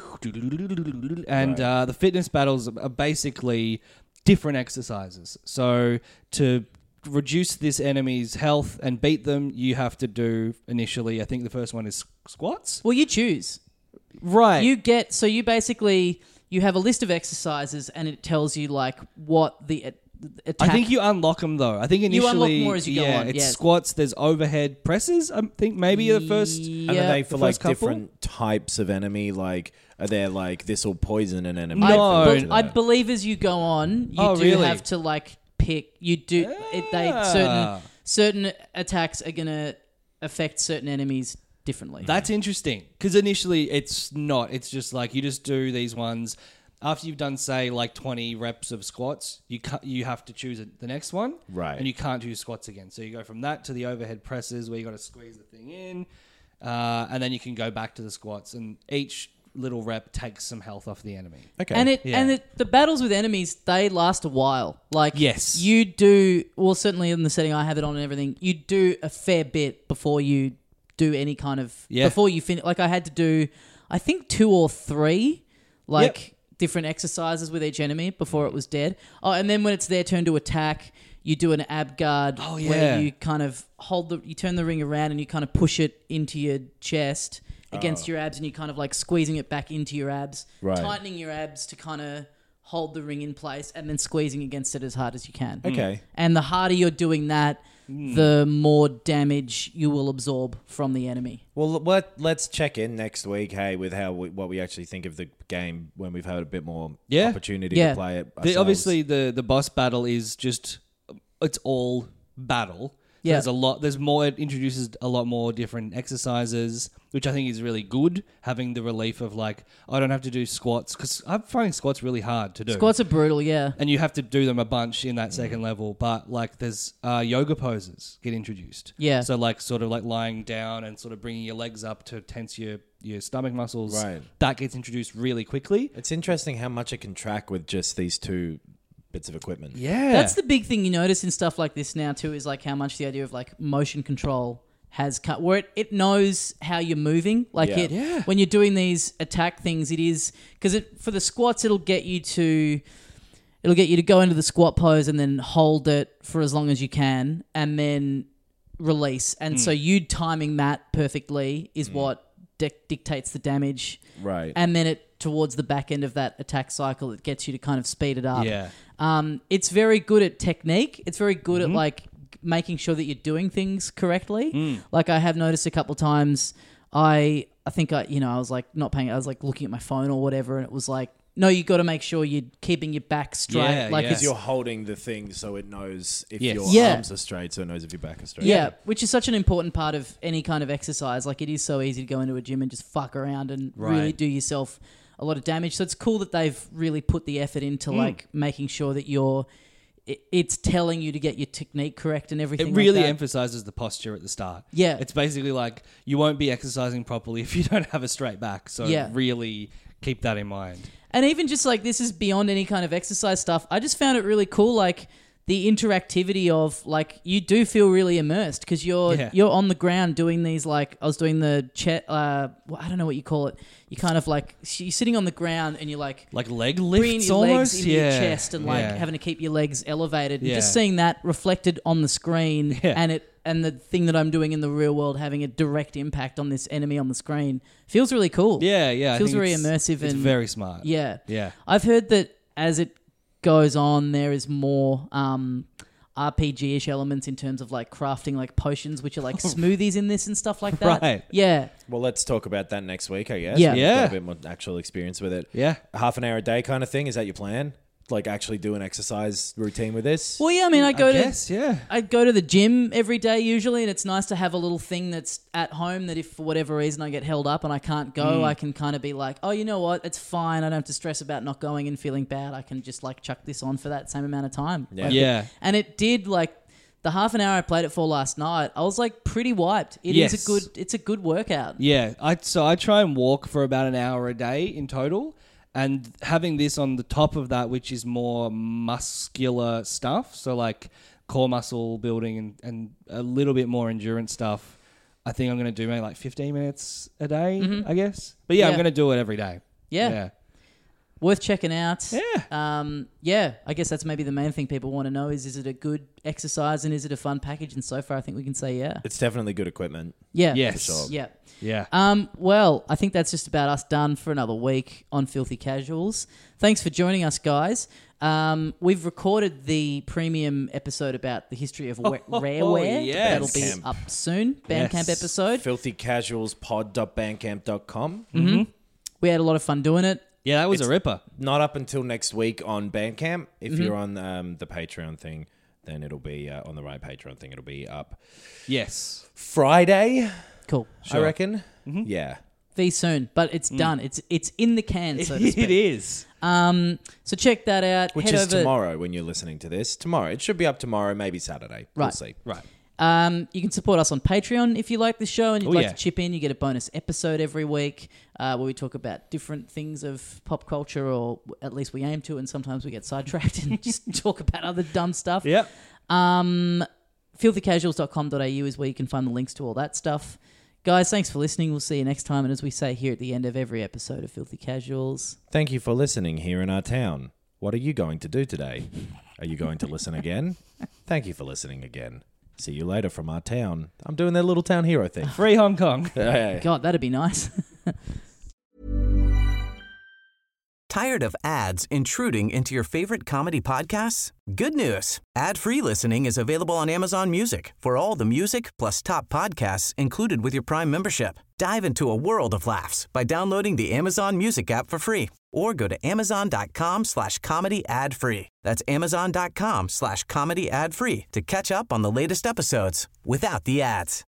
Speaker 3: And
Speaker 4: Right.
Speaker 3: uh, the fitness battles are basically different exercises. So to reduce this enemy's health and beat them, you have to do initially, I think the first one is squats.
Speaker 2: Well, you choose.
Speaker 3: Right.
Speaker 2: You get so you basically you have a list of exercises and it tells you like what the a- attack.
Speaker 3: I think you unlock them though. I think
Speaker 2: You
Speaker 3: initially,
Speaker 2: unlock more as you go
Speaker 3: yeah,
Speaker 2: on,
Speaker 3: it's
Speaker 2: yeah.
Speaker 3: squats. There's overhead presses. I think maybe the first.
Speaker 2: Yeah.
Speaker 4: And are they for
Speaker 3: the
Speaker 4: like
Speaker 3: first couple?
Speaker 4: different types of enemy? Like, are they like this will poison an enemy?
Speaker 3: No.
Speaker 2: I,
Speaker 3: Oh,
Speaker 2: be- I believe as you go on, you
Speaker 3: Oh,
Speaker 2: do
Speaker 3: really?
Speaker 2: have to like pick. You do it, they
Speaker 3: Ah.
Speaker 2: certain certain attacks are gonna affect certain enemies differently.
Speaker 3: That's interesting because initially it's not. It's just like you just do these ones. After you've done, say, like twenty reps of squats, you ca- you have to choose the next one.
Speaker 4: Right.
Speaker 3: And you can't do squats again. So you go from that to the overhead presses where you got to squeeze the thing in. Uh, and then you can go back to the squats. And each little rep takes some health off the enemy.
Speaker 4: Okay.
Speaker 2: And it
Speaker 3: Yeah.
Speaker 2: and it, the battles with enemies, they last a while. Like
Speaker 3: Yes.
Speaker 2: you do well certainly in the setting I have it on and everything, you do a fair bit before you do any kind of
Speaker 3: Yeah.
Speaker 2: before you finish. Like I had to do I think two or three like
Speaker 3: Yep.
Speaker 2: different exercises with each enemy before it was dead. Oh, and then when it's their turn to attack, you do an ab guard
Speaker 3: Oh, yeah.
Speaker 2: where you kind of hold the you turn the ring around and you kind of push it into your chest against your abs and you kind of like squeezing it back into your abs,
Speaker 4: Right.
Speaker 2: tightening your abs to kind of hold the ring in place and then squeezing against it as hard as you can.
Speaker 4: Okay.
Speaker 2: And the harder you're doing that, the more damage you will absorb from the enemy.
Speaker 4: Well, let, let's check in next week, hey, with how we, what we actually think of the game when we've had a bit more
Speaker 3: Yeah.
Speaker 4: opportunity
Speaker 2: Yeah.
Speaker 4: to play it.
Speaker 3: The,
Speaker 4: ourselves.
Speaker 3: obviously, the, the boss battle is just, it's all battle. So
Speaker 2: Yeah.
Speaker 3: There's a lot, there's more, it introduces a lot more different exercises, which I think is really good, having the relief of like, I don't have to do squats, because I'm finding squats really hard to do.
Speaker 2: Squats are brutal, yeah.
Speaker 3: And you have to do them a bunch in that second level, but like there's uh, yoga poses get introduced.
Speaker 2: Yeah.
Speaker 3: So like sort of like lying down and sort of bringing your legs up to tense your, your stomach muscles.
Speaker 4: Right.
Speaker 3: That gets introduced really quickly.
Speaker 4: It's interesting how much it can track with just these two bits of equipment.
Speaker 3: Yeah.
Speaker 2: That's the big thing you notice in stuff like this now too, is like how much the idea of like motion control has cut, where it, it knows how you're moving. Like
Speaker 4: Yeah.
Speaker 2: it,
Speaker 3: Yeah.
Speaker 2: when you're doing these attack things, it is, because it, for the squats, it'll get you to, it'll get you to go into the squat pose and then hold it for as long as you can and then release. And so you timing that perfectly is what dic- dictates the damage.
Speaker 4: Right.
Speaker 2: And then it, towards the back end of that attack cycle, it gets you to kind of speed it up.
Speaker 3: Yeah.
Speaker 2: Um, it's very good at technique. It's very good
Speaker 3: Mm-hmm.
Speaker 2: at like making sure that you're doing things correctly.
Speaker 3: Mm.
Speaker 2: Like I have noticed a couple of times, I I think I you know I was like not paying. I was like looking at my phone or whatever, and it was like, no, you got to make sure you're keeping your back straight.
Speaker 3: Yeah,
Speaker 2: like
Speaker 3: yeah.
Speaker 2: it's
Speaker 4: Because you're holding the thing so it knows if
Speaker 3: Yes.
Speaker 4: your
Speaker 2: Yeah.
Speaker 4: arms are straight, so it knows if your back is straight.
Speaker 2: yeah, which is such an important part of any kind of exercise. Like it is so easy to go into a gym and just fuck around and really
Speaker 3: Right.
Speaker 2: do yourself a lot of damage. So it's cool that they've really put the effort into
Speaker 3: Mm.
Speaker 2: like making sure that you're. it- It's telling you to get your technique correct and everything.
Speaker 3: It
Speaker 2: like
Speaker 3: really
Speaker 2: that.
Speaker 3: emphasizes the posture at the start.
Speaker 2: Yeah.
Speaker 3: It's basically like you won't be exercising properly if you don't have a straight back. So
Speaker 2: Yeah.
Speaker 3: really keep that in mind.
Speaker 2: And even just like this is beyond any kind of exercise stuff. I just found it really cool, like the interactivity of like you do feel really immersed because you're
Speaker 3: Yeah.
Speaker 2: you're on the ground doing these like I was doing the chet. Uh, well, I don't know what you call it. You kind of like you're sitting on the ground and you're like
Speaker 3: Like leg
Speaker 2: bringing
Speaker 3: lifts
Speaker 2: your
Speaker 3: almost?
Speaker 2: legs into
Speaker 3: yeah.
Speaker 2: your chest and like
Speaker 3: Yeah.
Speaker 2: having to keep your legs elevated. And
Speaker 3: Yeah.
Speaker 2: just seeing that reflected on the screen
Speaker 3: Yeah.
Speaker 2: and it and the thing that I'm doing in the real world having a direct impact on this enemy on the screen feels really cool.
Speaker 3: Yeah, yeah. I
Speaker 2: Feels
Speaker 3: think
Speaker 2: very
Speaker 3: it's-
Speaker 2: immersive
Speaker 3: It's
Speaker 2: and-
Speaker 3: very smart.
Speaker 2: Yeah.
Speaker 3: Yeah.
Speaker 2: I've heard that as it goes on, there is more um, R P G-ish elements in terms of like crafting like potions, which are like smoothies in this and stuff like that.
Speaker 3: Right.
Speaker 2: Yeah.
Speaker 4: Well, let's talk about that next week, I guess.
Speaker 2: Yeah.
Speaker 4: We've
Speaker 3: Yeah.
Speaker 4: got a bit more actual experience with it.
Speaker 3: Yeah.
Speaker 4: Half an hour a day kind of thing. Is that your plan? Like actually do an exercise routine with this?
Speaker 2: Well, yeah. I mean, I go
Speaker 3: I
Speaker 2: to
Speaker 3: guess, yeah.
Speaker 2: I go to the gym every day usually, and it's nice to have a little thing that's at home that if for whatever reason I get held up and I can't go,
Speaker 3: Mm.
Speaker 2: I can kind of be like, oh, you know what? It's fine. I don't have to stress about not going and feeling bad. I can just like chuck this on for that same amount of time.
Speaker 4: Yeah.
Speaker 2: Like,
Speaker 3: Yeah.
Speaker 2: And it did like the half an hour I played it for last night, I was like pretty wiped. It
Speaker 3: Yes.
Speaker 2: is a good. It's a good workout.
Speaker 3: Yeah, I so I try and walk for about an hour a day in total, and having this on the top of that, which is more muscular stuff, so like core muscle building and, and a little bit more endurance stuff. I think I'm going to do maybe like fifteen minutes a day,
Speaker 2: Mm-hmm.
Speaker 3: I guess. But yeah,
Speaker 2: Yeah.
Speaker 3: I'm going to do it every day.
Speaker 2: Yeah.
Speaker 3: Yeah.
Speaker 2: Worth checking out.
Speaker 3: Yeah.
Speaker 2: Um, yeah, I guess that's maybe the main thing people want to know is, is it a good exercise and is it a fun package? And so far, I think we can say yeah.
Speaker 4: It's definitely good equipment.
Speaker 2: Yeah.
Speaker 3: Yes.
Speaker 4: For sure.
Speaker 2: Yeah.
Speaker 3: Yeah.
Speaker 2: Um, well, I think that's just about us done for another week on Filthy Casuals. Thanks for joining us, guys. Um, we've recorded the premium episode about the history of we- rareware.
Speaker 3: yes.
Speaker 2: That'll be
Speaker 4: Bandcamp.
Speaker 2: up soon. Bandcamp
Speaker 3: Yes.
Speaker 2: episode.
Speaker 4: filthy casuals pod dot bandcamp dot com.
Speaker 2: We had a lot of fun doing it.
Speaker 3: Yeah, that was a ripper.
Speaker 4: Not up until next week on Bandcamp. If you're on um, the Patreon thing, then it'll be uh, on the right Patreon thing. It'll be up
Speaker 3: Yes.
Speaker 4: Friday,
Speaker 2: Cool.
Speaker 4: I reckon. Yeah.
Speaker 2: Be soon, but it's done. It's it's in the can, so to speak.
Speaker 3: It is.
Speaker 2: Um, so check that out.
Speaker 4: Which
Speaker 2: Head
Speaker 4: is
Speaker 2: over.
Speaker 4: tomorrow when you're listening to this. Tomorrow. It should be up tomorrow, maybe Saturday. We'll
Speaker 2: Right.
Speaker 4: see.
Speaker 3: Right.
Speaker 2: Um, you can support us on Patreon if you like the show and you'd
Speaker 3: Oh,
Speaker 2: like
Speaker 3: yeah.
Speaker 2: to chip in. You get a bonus episode every week uh, where we talk about different things of pop culture, or at least we aim to, and sometimes we get sidetracked and just talk about other dumb stuff.
Speaker 3: Yep.
Speaker 2: Um, filthy casuals dot com dot a u is where you can find the links to all that stuff. Guys, thanks for listening. We'll see you next time. And as we say here at the end of every episode of Filthy Casuals,
Speaker 4: Thank you for listening here in our town. What are you going to do today? Are you going to listen again? Thank you for listening again. See you later from our town. I'm doing their little town hero thing.
Speaker 3: Free Hong Kong.
Speaker 4: Hey.
Speaker 2: God, that'd be nice.
Speaker 5: Tired of ads intruding into your favorite comedy podcasts? Good news. Ad-free listening is available on Amazon Music for all the music plus top podcasts included with your Prime membership. Dive into a world of laughs by downloading the Amazon Music app for free or go to amazon.com slash comedy ad free. That's amazon.com slash comedy ad free to catch up on the latest episodes without the ads.